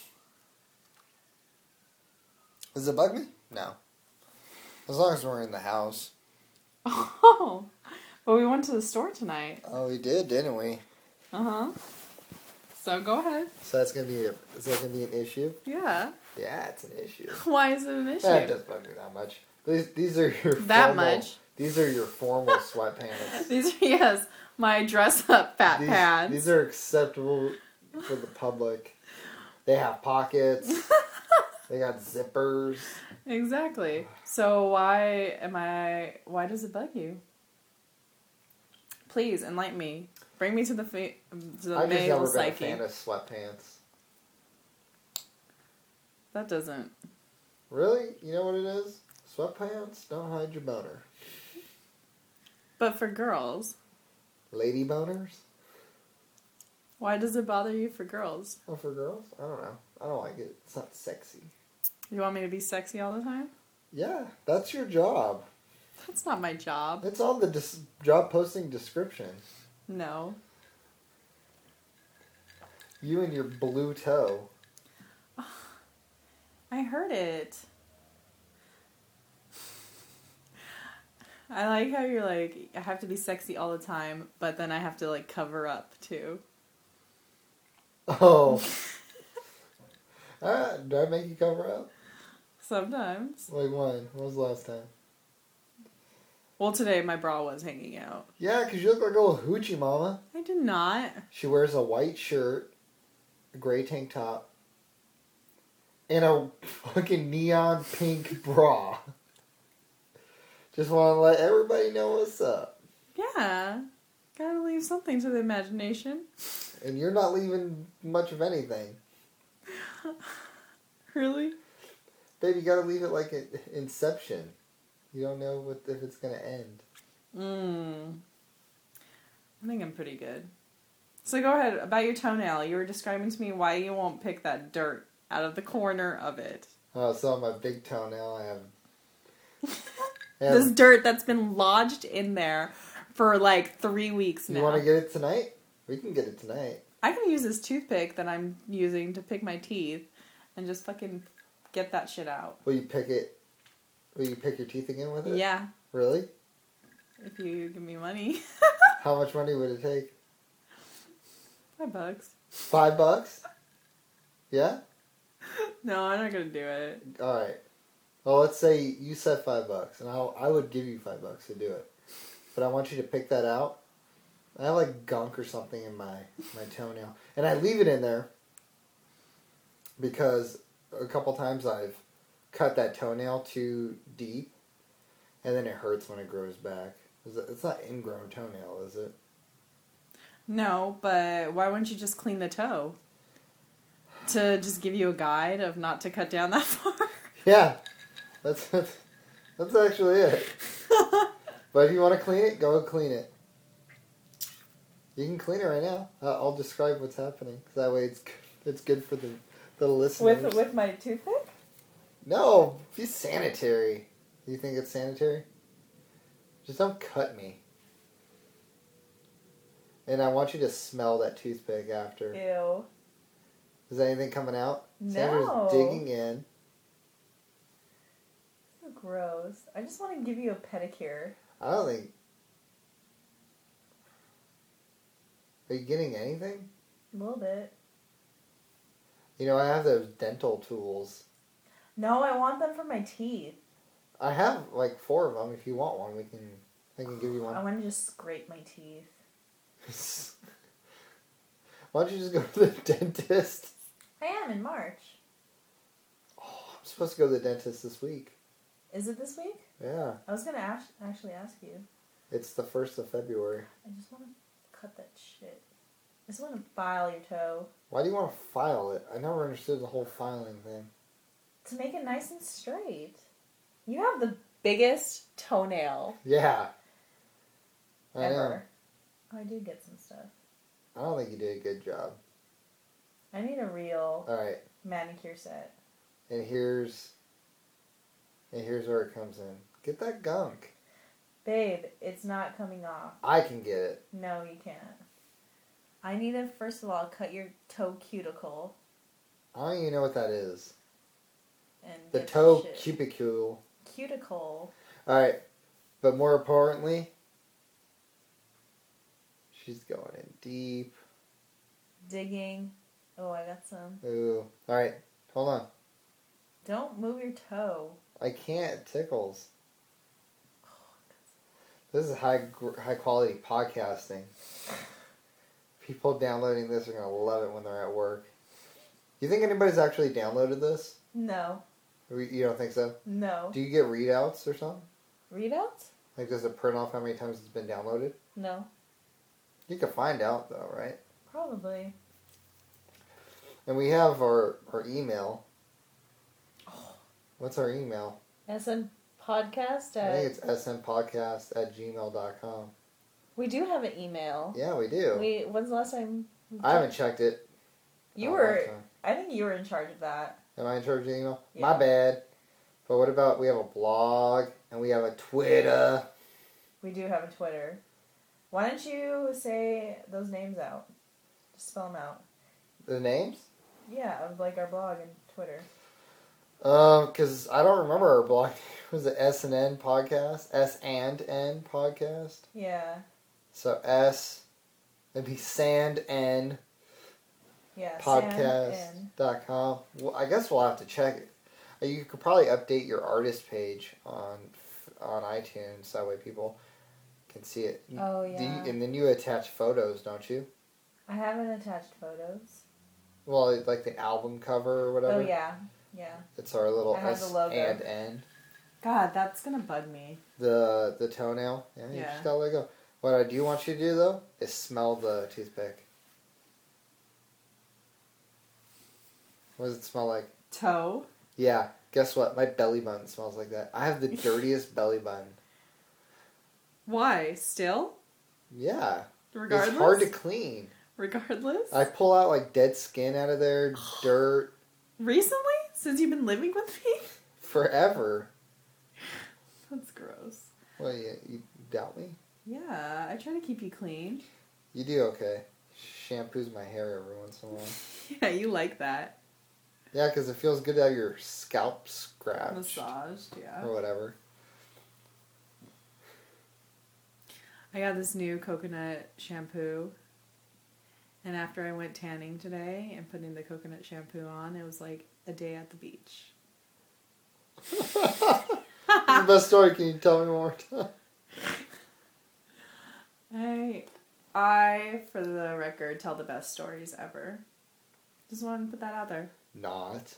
Speaker 2: Does it bug me? No. As long as we're in the house.
Speaker 1: Oh, but we went to the store tonight.
Speaker 2: Oh, we did, didn't we?
Speaker 1: Uh-huh. So go ahead.
Speaker 2: So that's gonna be is that gonna be an issue?
Speaker 1: Yeah.
Speaker 2: Yeah, it's an issue.
Speaker 1: Why is it an issue?
Speaker 2: That doesn't bug me that much. These are your
Speaker 1: That
Speaker 2: formal,
Speaker 1: much?
Speaker 2: These are your formal sweatpants.
Speaker 1: These are, yes, my dress-up fat pants.
Speaker 2: These are acceptable for the public. They have pockets. They got zippers.
Speaker 1: Exactly. So why does it bug you? Please enlighten me. Bring me to the
Speaker 2: I just
Speaker 1: male
Speaker 2: never been
Speaker 1: psyche.
Speaker 2: a fan of sweatpants.
Speaker 1: That doesn't.
Speaker 2: Really? You know what it is? Sweatpants don't hide your boner.
Speaker 1: But for girls,
Speaker 2: Lady boners?
Speaker 1: why does it bother you for girls?
Speaker 2: Oh, for girls? I don't know. I don't like it. It's not sexy.
Speaker 1: You want me to be sexy all the time?
Speaker 2: Yeah, that's your job.
Speaker 1: That's not my job.
Speaker 2: It's on the job posting description.
Speaker 1: No.
Speaker 2: You and your blue toe.
Speaker 1: I heard it. I like how you're like, I have to be sexy all the time, but then I have to like cover up too.
Speaker 2: Oh. Did I make you cover up?
Speaker 1: Sometimes.
Speaker 2: Like when? When was the last time?
Speaker 1: Well, today my bra was hanging out.
Speaker 2: Yeah, because you look like a little hoochie mama.
Speaker 1: I did not.
Speaker 2: She wears a white shirt, a gray tank top, and a fucking neon pink bra. Just want to let everybody know what's up.
Speaker 1: Yeah. Gotta leave something to the imagination.
Speaker 2: And you're not leaving much of anything.
Speaker 1: Really?
Speaker 2: Baby, you gotta leave it like Inception. You don't know if it's gonna end.
Speaker 1: I think I'm pretty good. So go ahead, about your toenail. You were describing to me why you won't pick that dirt out of the corner of it.
Speaker 2: Oh, so on my big toenail, I have...
Speaker 1: This dirt that's been lodged in there for like 3 weeks now.
Speaker 2: You want to get it tonight? We can get it tonight.
Speaker 1: I can use this toothpick that I'm using to pick my teeth and just fucking get that shit out.
Speaker 2: Will you pick it? Will you pick your teeth again with it?
Speaker 1: Yeah.
Speaker 2: Really?
Speaker 1: If you give me money.
Speaker 2: How much money would it take?
Speaker 1: $5.
Speaker 2: $5? Yeah?
Speaker 1: No, I'm not gonna do it.
Speaker 2: Alright. Well, let's say you said $5, and I would give you $5 to do it. but I want you to pick that out. I have like gunk or something in my toenail. And I leave it in there because a couple times I've cut that toenail too deep and then it hurts when it grows back. It's not ingrown toenail, is it?
Speaker 1: No, but why wouldn't you just clean the toe? To just give you a guide of not to cut down that far?
Speaker 2: Yeah. That's actually it. But if you want to clean it, go clean it. You can clean it right now. I'll describe what's happening. That way it's good for the listeners.
Speaker 1: With my toothpick?
Speaker 2: No, be sanitary. You think it's sanitary? Just don't cut me. And I want you to smell that toothpick after.
Speaker 1: Ew.
Speaker 2: Is anything coming out?
Speaker 1: No.
Speaker 2: Sandra's digging in.
Speaker 1: So gross. I just want to give you a pedicure.
Speaker 2: I don't think... Are you getting anything?
Speaker 1: A little bit.
Speaker 2: You know, I have those dental tools.
Speaker 1: No, I want them for my teeth.
Speaker 2: I have like 4 of them. If you want one, I can give you one.
Speaker 1: I want to just scrape my teeth.
Speaker 2: Why don't you just go to the dentist?
Speaker 1: I am in March.
Speaker 2: Oh, I'm supposed to go to the dentist this week.
Speaker 1: Is it this week?
Speaker 2: Yeah.
Speaker 1: I was going to actually ask you.
Speaker 2: It's the 1st of February.
Speaker 1: I just want to cut that shit. I just want to file your toe.
Speaker 2: Why do you want to file it? I never understood the whole filing thing.
Speaker 1: To make it nice and straight. You have the biggest toenail
Speaker 2: Yeah. I
Speaker 1: ever.
Speaker 2: know.
Speaker 1: Oh, I did get some stuff.
Speaker 2: I don't think you did a good job.
Speaker 1: I need a real
Speaker 2: Alright.
Speaker 1: manicure set.
Speaker 2: And here's where it comes in. Get that gunk.
Speaker 1: Babe, it's not coming off.
Speaker 2: I can get it.
Speaker 1: No, you can't. I need to, first of all, cut your toe cuticle.
Speaker 2: I don't even know what that is.
Speaker 1: And
Speaker 2: The
Speaker 1: get
Speaker 2: toe
Speaker 1: shit.
Speaker 2: cuticle.
Speaker 1: Cuticle.
Speaker 2: Alright. But more importantly, she's going in deep.
Speaker 1: Digging. Oh, I got some.
Speaker 2: Ooh. Alright. Hold on.
Speaker 1: Don't move your toe.
Speaker 2: I can't. It tickles. This is high quality podcasting. People downloading this are going to love it when they're at work. You think anybody's actually downloaded this?
Speaker 1: No.
Speaker 2: You don't think so?
Speaker 1: No.
Speaker 2: Do you get readouts or something?
Speaker 1: Readouts?
Speaker 2: Like, does it print off how many times it's been downloaded?
Speaker 1: No.
Speaker 2: You can find out, though, right?
Speaker 1: Probably.
Speaker 2: And we have our email. What's our email?
Speaker 1: SN Podcast
Speaker 2: I
Speaker 1: at...
Speaker 2: think it's snpodcast@gmail.com.
Speaker 1: We do have an email.
Speaker 2: Yeah, we do.
Speaker 1: When's the last time...
Speaker 2: I haven't checked it.
Speaker 1: You
Speaker 2: in a
Speaker 1: were...
Speaker 2: long time.
Speaker 1: I think you were in charge of that.
Speaker 2: Am I in charge of the email?
Speaker 1: Yeah.
Speaker 2: My bad. But what about, we have a blog, and we have a Twitter.
Speaker 1: We do have a Twitter. Why don't you say those names out? Just spell them out.
Speaker 2: The names?
Speaker 1: Yeah, of like our blog and Twitter.
Speaker 2: Because I don't remember our blog. Was it S&N Podcast? S&N Podcast?
Speaker 1: Yeah.
Speaker 2: So it'd be SandN
Speaker 1: Yeah.
Speaker 2: podcast.com. Well, I guess we'll have to check it. You could probably update your artist page on iTunes. So that way people can see it.
Speaker 1: Oh, yeah.
Speaker 2: And then you attach photos, don't you?
Speaker 1: I haven't attached photos.
Speaker 2: Well, like the album cover or whatever.
Speaker 1: Oh, yeah. Yeah.
Speaker 2: It's our little
Speaker 1: I have the logo.
Speaker 2: S&N.
Speaker 1: God, that's gonna bug me.
Speaker 2: The toenail. Yeah, you just gotta let it go. What I do want you to do, though, is smell the toothpick. What does it smell like?
Speaker 1: Toe?
Speaker 2: Yeah, guess what? My belly button smells like that. I have the dirtiest belly button.
Speaker 1: Why? Still?
Speaker 2: Yeah.
Speaker 1: Regardless?
Speaker 2: It's hard to clean.
Speaker 1: Regardless?
Speaker 2: I pull out, like, dead skin out of there, dirt.
Speaker 1: Recently? Since you've been living with me?
Speaker 2: Forever.
Speaker 1: That's gross.
Speaker 2: Well, you doubt me?
Speaker 1: Yeah, I try to keep you clean.
Speaker 2: You do okay. Shampoos my hair every once in a while.
Speaker 1: Yeah, you like that.
Speaker 2: Yeah, because it feels good to have your scalp scratched.
Speaker 1: Massaged, yeah.
Speaker 2: Or whatever.
Speaker 1: I got this new coconut shampoo. And after I went tanning today and putting the coconut shampoo on, it was like a day at the beach.
Speaker 2: The best story. Can you tell me one more time?
Speaker 1: I, for the record, tell the best stories ever. Just wanted to put that out there.
Speaker 2: Not.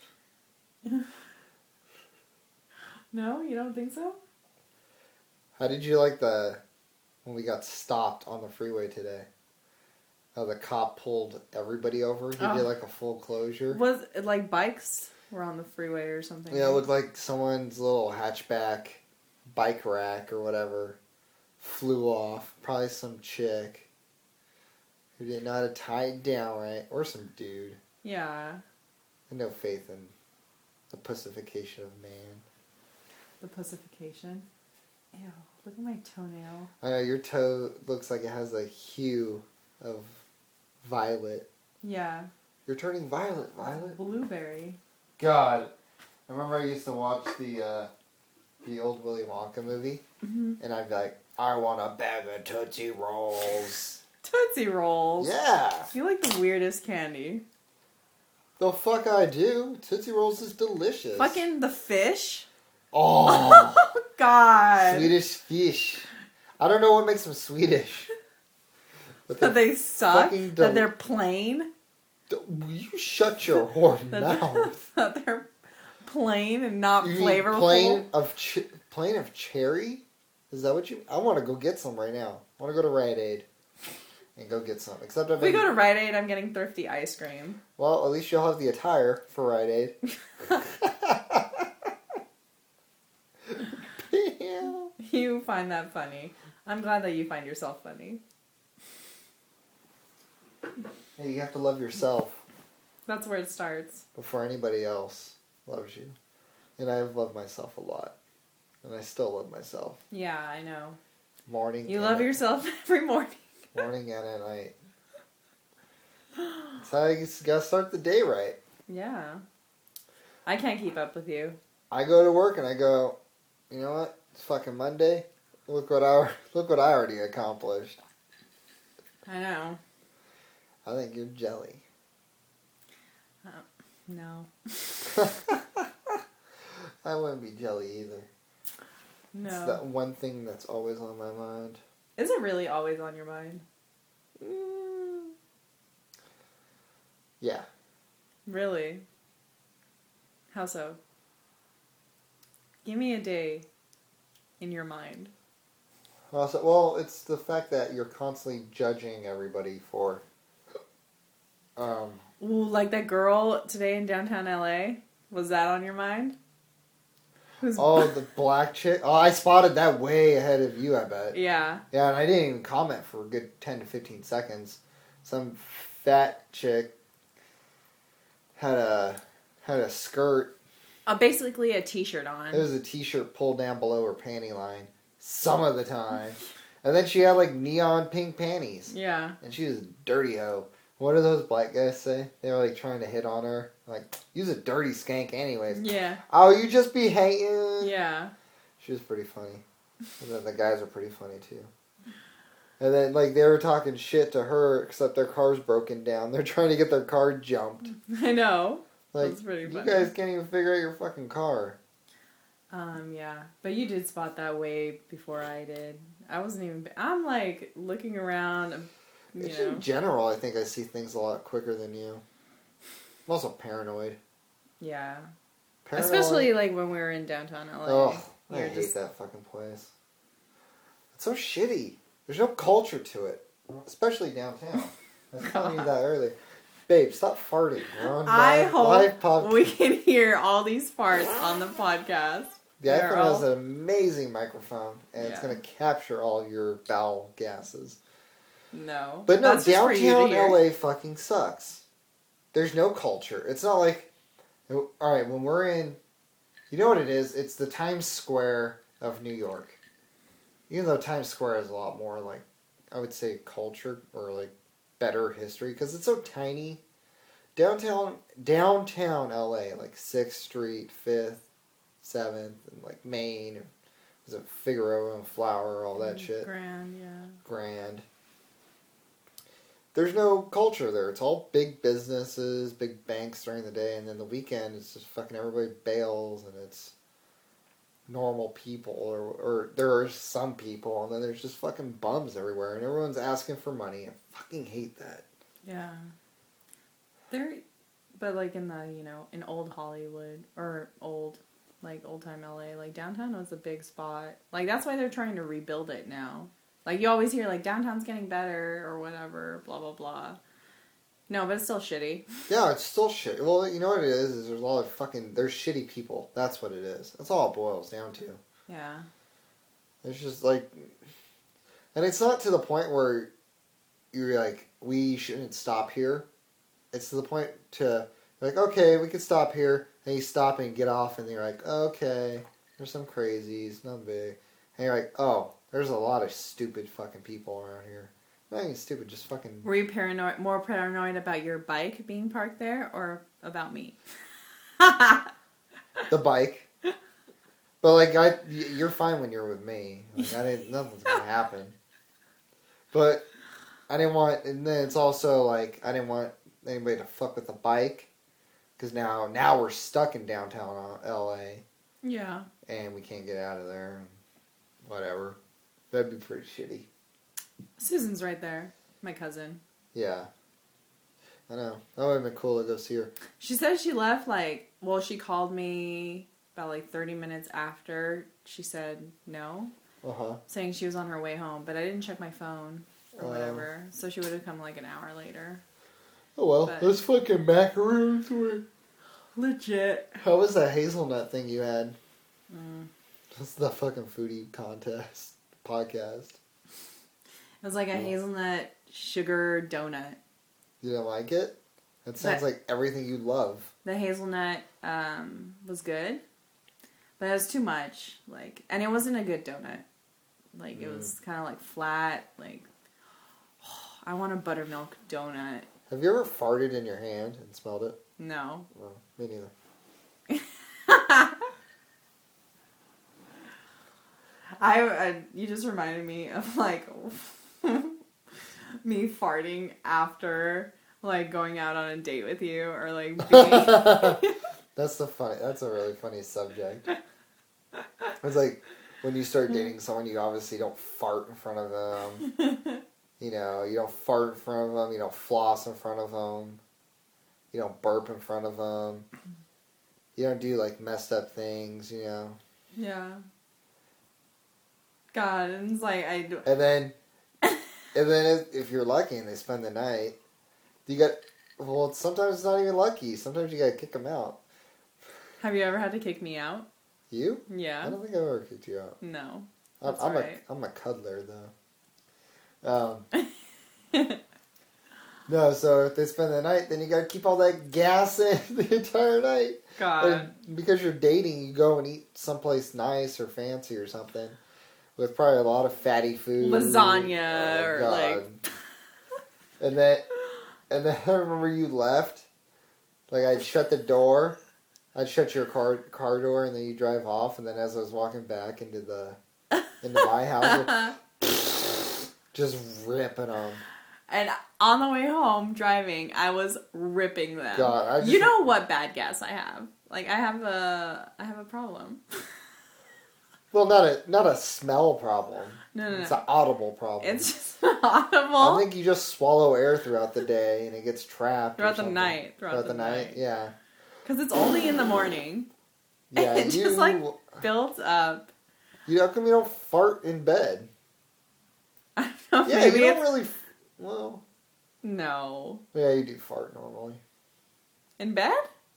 Speaker 1: No, you don't think so?
Speaker 2: How did you like when we got stopped on the freeway today? How the cop pulled everybody over? He did like a full closure.
Speaker 1: Was it like bikes were on the freeway or something?
Speaker 2: Yeah, it looked like someone's little hatchback bike rack or whatever flew off. Probably some chick who didn't know how to tie it down right. Or some dude.
Speaker 1: Yeah.
Speaker 2: I have no faith in the pussification of man.
Speaker 1: The pussification? Ew, look at my toenail.
Speaker 2: I know, your toe looks like it has a hue of violet.
Speaker 1: Yeah.
Speaker 2: You're turning violet, Violet.
Speaker 1: Blueberry.
Speaker 2: God. I remember I used to watch the old Willy Wonka movie, and I'd be like, I want a bag of Tootsie Rolls.
Speaker 1: Tootsie Rolls?
Speaker 2: Yeah.
Speaker 1: You like the weirdest candy.
Speaker 2: The fuck I do. Tootsie Rolls is delicious.
Speaker 1: Fucking the fish?
Speaker 2: Oh.
Speaker 1: Oh, God.
Speaker 2: Swedish fish. I don't know what makes them Swedish. But
Speaker 1: That they suck?
Speaker 2: fucking
Speaker 1: That they're plain?
Speaker 2: You shut your whore mouth.
Speaker 1: That they're plain and not
Speaker 2: You mean
Speaker 1: flavorful?
Speaker 2: plain of cherry? Is that what you... I want to go get some right now. I want to go to Rite Aid and go get some. Except
Speaker 1: If we go to Rite Aid, I'm getting thrifty ice cream.
Speaker 2: Well, at least you'll have the attire for Rite Aid.
Speaker 1: You find that funny. I'm glad that you find yourself funny.
Speaker 2: Hey, you have to love yourself
Speaker 1: That's where it starts.
Speaker 2: before anybody else loves you. And I've loved myself a lot. And I still love myself.
Speaker 1: Yeah, I know.
Speaker 2: Morning.
Speaker 1: You
Speaker 2: and
Speaker 1: love yourself every morning.
Speaker 2: Morning and at night. That's how you gotta start the day right.
Speaker 1: Yeah. I can't keep up with you.
Speaker 2: I go to work and I go, you know what? It's fucking Monday. Look what I already accomplished.
Speaker 1: I know.
Speaker 2: I think you're jelly.
Speaker 1: No.
Speaker 2: I wouldn't be jelly either.
Speaker 1: No.
Speaker 2: It's that one thing that's always on my mind.
Speaker 1: Is it really always on your mind?
Speaker 2: Yeah.
Speaker 1: Really? How so? Give me a day in your mind.
Speaker 2: Well, it's the fact that you're constantly judging everybody for...
Speaker 1: Ooh, like that girl today in downtown LA? Was that on your mind?
Speaker 2: Oh, the black chick? Oh, I spotted that way ahead of you, I bet.
Speaker 1: Yeah.
Speaker 2: Yeah, and I didn't even comment for a good 10 to 15 seconds. Some fat chick had a skirt.
Speaker 1: Basically a t-shirt on.
Speaker 2: It was a t-shirt pulled down below her panty line some of the time. And then she had like neon pink panties.
Speaker 1: Yeah.
Speaker 2: And she was a dirty hoe. What do those black guys say? They were like trying to hit on her. Like, you's a dirty skank anyways.
Speaker 1: Yeah.
Speaker 2: Oh, you just be hating.
Speaker 1: Yeah.
Speaker 2: She was pretty funny. And then the guys are pretty funny too. And then like they were talking shit to her, except their car's broken down. They're trying to get their car jumped.
Speaker 1: I know.
Speaker 2: Like,
Speaker 1: That's pretty funny.
Speaker 2: you guys can't even figure out your fucking car.
Speaker 1: Yeah. But you did spot that way before I did. I wasn't even... I'm, like, looking around, you know.
Speaker 2: In general, I think I see things a lot quicker than you. I'm also paranoid.
Speaker 1: Yeah.
Speaker 2: Paranoid?
Speaker 1: Especially, like, when we were in downtown LA.
Speaker 2: Oh, I
Speaker 1: You're
Speaker 2: hate
Speaker 1: just...
Speaker 2: that fucking place. It's so shitty. There's no culture to it. Especially downtown. I was telling you that earlier. Babe, stop farting. We're on
Speaker 1: I
Speaker 2: live
Speaker 1: hope
Speaker 2: podcast.
Speaker 1: we can hear all these farts on the podcast.
Speaker 2: The
Speaker 1: They're
Speaker 2: iPhone
Speaker 1: all-
Speaker 2: has an amazing microphone, and it's
Speaker 1: Yeah.
Speaker 2: going to capture all your bowel gases.
Speaker 1: No.
Speaker 2: But no,
Speaker 1: That's just for you to
Speaker 2: downtown
Speaker 1: hear.
Speaker 2: LA fucking sucks. There's no culture. It's not like... Alright, when we're in... You know what it is? It's the Times Square of New York. Even though Times Square has a lot more, like, I would say culture, or, like, better history, because it's so tiny. Downtown LA, like 6th Street, 5th, 7th, and like Main, was it Figueroa and Flower, all that shit.
Speaker 1: Grand, yeah.
Speaker 2: Grand. There's no culture there. It's all big businesses, big banks during the day, and then the weekend it's just fucking everybody bails, and it's normal people, or there are some people, and then there's just fucking bums everywhere, and everyone's asking for money. I fucking hate that.
Speaker 1: Yeah. But like in the, in old Hollywood, or old time LA, like downtown was a big spot. Like that's why they're trying to rebuild it now. Like you always hear like downtown's getting better or whatever, blah blah blah. No, but it's still shitty.
Speaker 2: Yeah, it's still shit. Well, you know what it is there's a lot of there's shitty people. That's what it is. That's all it boils down to.
Speaker 1: Yeah.
Speaker 2: It's just like, and it's not to the point where you're like, we shouldn't stop here. It's to the point to, like, okay, we could stop here, and you stop and get off, and you're like, okay, there's some crazies, nothing big. And you're like, oh, there's a lot of stupid fucking people around here. Not even stupid, just fucking...
Speaker 1: Were you more paranoid about your bike being parked there, or about me?
Speaker 2: The bike. But, like, you're fine when you're with me. Like, nothing's gonna happen. But I didn't want, and then it's also, like, I didn't want anybody to fuck with the bike. Because now we're stuck in downtown LA.
Speaker 1: Yeah.
Speaker 2: And we can't get out of there. Whatever. That'd be pretty shitty.
Speaker 1: Susan's right there. My cousin.
Speaker 2: Yeah. I know. That would have been cool to go see her.
Speaker 1: She said she left, she called me about 30 minutes after. She said no.
Speaker 2: Uh-huh.
Speaker 1: Saying she was on her way home, but I didn't check my phone or whatever. So she would have come an hour later.
Speaker 2: Oh well, those fucking macaroons were
Speaker 1: legit.
Speaker 2: How was that hazelnut thing you had? That's the fucking foodie contest podcast.
Speaker 1: It was like a hazelnut sugar donut.
Speaker 2: You didn't like it? That sounds like everything you love.
Speaker 1: The hazelnut was good, but it was too much. And it wasn't a good donut. It was kind of flat. I want a buttermilk donut.
Speaker 2: Have you ever farted in your hand and smelled it?
Speaker 1: No.
Speaker 2: Well, me neither.
Speaker 1: You just reminded me of me farting after going out on a date with you or being...
Speaker 2: That's a really funny subject. It's like when you start dating someone, you obviously don't fart in front of them. You don't fart in front of them. You don't floss in front of them. You don't burp in front of them. You don't do messed up things.
Speaker 1: Yeah. God, and it's
Speaker 2: And then if you're lucky and they spend the night, sometimes it's not even lucky. Sometimes you gotta kick them out.
Speaker 1: Have you ever had to kick me out?
Speaker 2: You?
Speaker 1: Yeah.
Speaker 2: I don't think I've ever kicked you out.
Speaker 1: No.
Speaker 2: I'm a cuddler though. No, so if they spend the night, then you gotta keep all that gas in the entire night.
Speaker 1: God.
Speaker 2: And because you're dating, you go and eat someplace nice or fancy or something with probably a lot of fatty food,
Speaker 1: lasagna or
Speaker 2: And then I remember you left. I'd shut the door. I'd shut your car door, and then you drive off. And then as I was walking back into my house. Just ripping them.
Speaker 1: And on the way home, driving, I was ripping them.
Speaker 2: God,
Speaker 1: you know what bad gas I have. I have a problem.
Speaker 2: Well, not a smell problem.
Speaker 1: No.
Speaker 2: It's an audible problem.
Speaker 1: It's just audible.
Speaker 2: I think you just swallow air throughout the day, and it gets trapped.
Speaker 1: Throughout the night.
Speaker 2: Throughout the night, yeah.
Speaker 1: Because it's only in the morning.
Speaker 2: Yeah,
Speaker 1: it just built up.
Speaker 2: How come you don't fart in bed?
Speaker 1: I don't know.
Speaker 2: Yeah, you don't really... Well...
Speaker 1: No.
Speaker 2: Yeah, you do fart normally.
Speaker 1: In bed?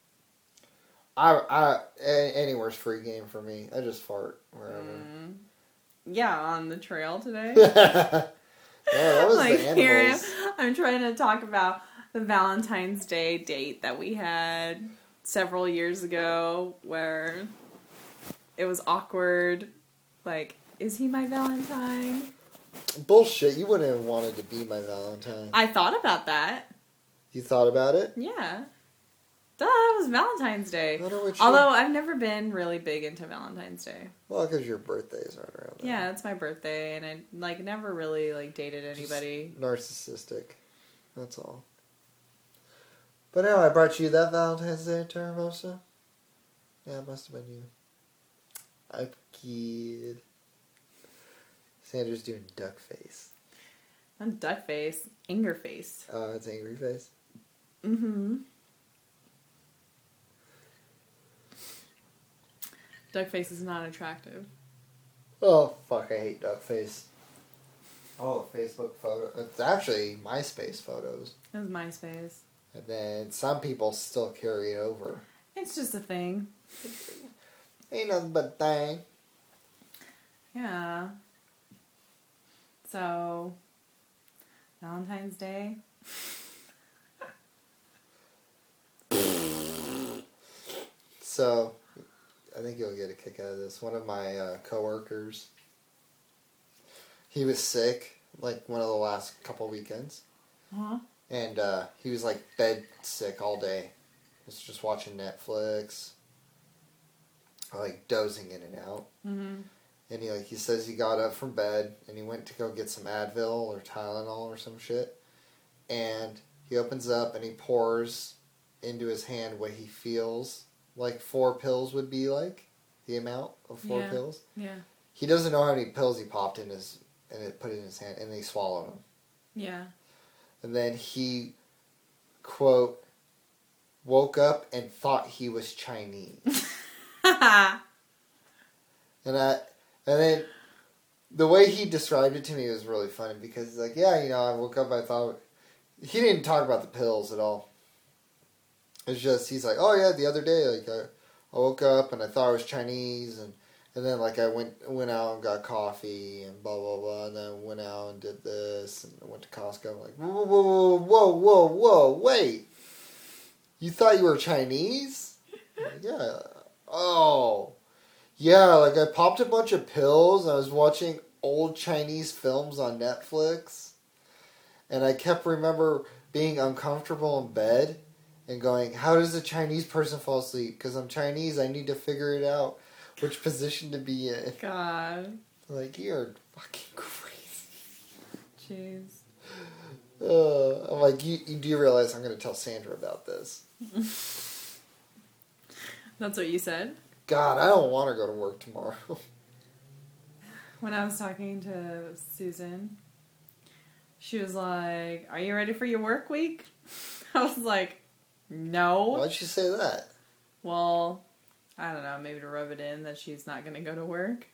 Speaker 2: Anywhere's free game for me. I just fart wherever.
Speaker 1: Yeah, on the trail today.
Speaker 2: Yeah, that was the animals.
Speaker 1: Here, I'm trying to talk about the Valentine's Day date that we had several years ago where it was awkward. Is he my Valentine?
Speaker 2: Bullshit, you wouldn't have wanted to be my Valentine.
Speaker 1: I thought about that.
Speaker 2: You thought about it?
Speaker 1: Yeah. Duh, it was Valentine's Day. Although I've never been really big into Valentine's Day.
Speaker 2: Well, because your birthday's right around there.
Speaker 1: Yeah, it's my birthday, and I never really dated anybody.
Speaker 2: Just narcissistic. That's all. But anyway, I brought you that Valentine's Day, Taramosa. Yeah, it must have been you. I'm kid. Sandra's doing duck face.
Speaker 1: Not duck face, anger face.
Speaker 2: Oh, it's angry face?
Speaker 1: Mm-hmm. Duck face is not attractive.
Speaker 2: Oh, fuck, I hate duck face. Oh, Facebook photo. It's actually MySpace photos.
Speaker 1: It was MySpace.
Speaker 2: And then some people still carry it over.
Speaker 1: It's just a thing.
Speaker 2: Ain't nothing but a thing.
Speaker 1: Yeah. So, Valentine's Day.
Speaker 2: So, I think you'll get a kick out of this. One of my coworkers, he was sick, like one of the last couple weekends.
Speaker 1: Uh-huh.
Speaker 2: And he was like bed sick all day. He was just watching Netflix, like dozing in and out.
Speaker 1: Mm-hmm.
Speaker 2: And he says he got up from bed and he went to go get some Advil or Tylenol or some shit. And he opens up and he pours into his hand what he feels like 4 pills would be like, the amount of 4 pills.
Speaker 1: Yeah.
Speaker 2: He doesn't know how many pills he popped in his, and it put it in his hand, and he swallowed them.
Speaker 1: Yeah.
Speaker 2: And then he, quote, woke up and thought he was Chinese. And then the way he described it to me was really funny because he's like, yeah, I woke up, I thought, he didn't talk about the pills at all. It's just, he's like, oh yeah, the other day, like, I woke up and I thought I was Chinese, and then, like, I went out and got coffee, and blah, blah, blah, and then went out and did this, and I went to Costco, I'm like, whoa, wait, you thought you were Chinese? Like, yeah. Oh. Yeah, like, I popped a bunch of pills, and I was watching old Chinese films on Netflix, and I kept remember being uncomfortable in bed, and going, how does a Chinese person fall asleep? Because I'm Chinese, I need to figure it out, which position to be in.
Speaker 1: God.
Speaker 2: Like, you're fucking crazy.
Speaker 1: Jeez.
Speaker 2: I'm like, you do realize I'm going to tell Sandra about this.
Speaker 1: That's what you said?
Speaker 2: God, I don't want to go to work tomorrow.
Speaker 1: When I was talking to Susan, she was like, are you ready for your work week? I was like, no.
Speaker 2: Why'd she say that?
Speaker 1: Well, I don't know, maybe to rub it in that she's not going to go to work.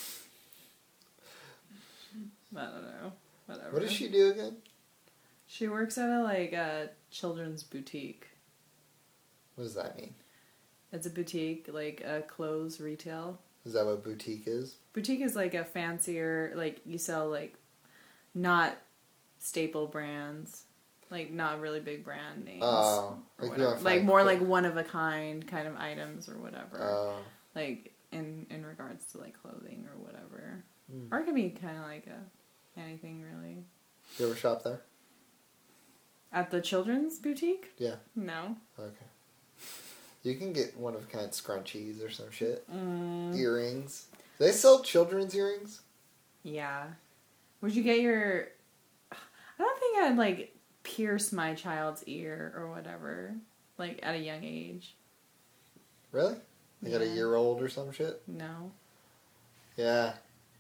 Speaker 1: I don't know. Whatever.
Speaker 2: What does she do again?
Speaker 1: She works at a children's boutique.
Speaker 2: What does that mean?
Speaker 1: It's a boutique, like a clothes retail.
Speaker 2: Is that what boutique is?
Speaker 1: Boutique is like a fancier, like you sell like not staple brands. Like, not really big brand names.
Speaker 2: Oh.
Speaker 1: Like more like one-of-a-kind kind of items or whatever.
Speaker 2: Oh.
Speaker 1: Like, in regards to, like, clothing or whatever.
Speaker 2: Mm.
Speaker 1: Or it could be kind of like anything, really.
Speaker 2: You ever shop there?
Speaker 1: At the children's boutique?
Speaker 2: Yeah.
Speaker 1: No.
Speaker 2: Okay. You can get one-of-a-kind scrunchies or some shit. Earrings. Do they sell children's earrings?
Speaker 1: Yeah. Would you get your... I don't think I'd, like... pierce my child's ear or whatever, like at a young age.
Speaker 2: Really? They got a year old or some shit?
Speaker 1: No.
Speaker 2: Yeah.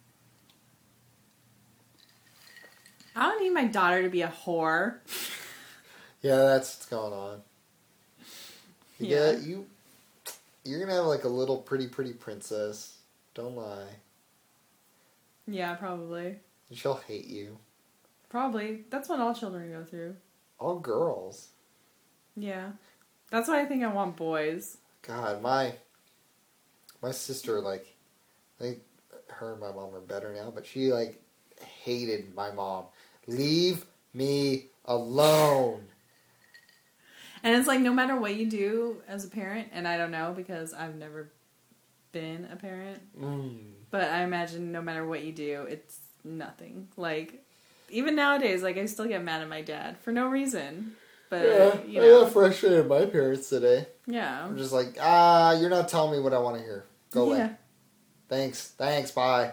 Speaker 1: I don't need my daughter to be a whore.
Speaker 2: Yeah, that's what's going on.
Speaker 1: Yeah.
Speaker 2: You're gonna have like a little pretty princess. Don't lie.
Speaker 1: Yeah, probably.
Speaker 2: And she'll hate you.
Speaker 1: Probably. That's what all children go through.
Speaker 2: All girls.
Speaker 1: Yeah. That's why I think I want boys.
Speaker 2: God, my sister, like, I think her and my mom are better now, but she, like, hated my mom. Leave me alone.
Speaker 1: And it's like, no matter what you do as a parent, and I don't know because I've never been a parent, but I imagine no matter what you do, it's nothing. Like... Even nowadays, like, I still get mad at my dad for no reason. But,
Speaker 2: yeah, I got frustrated at my parents today.
Speaker 1: Yeah.
Speaker 2: I'm just like, you're not telling me what I want to hear. Go away. Thanks, bye.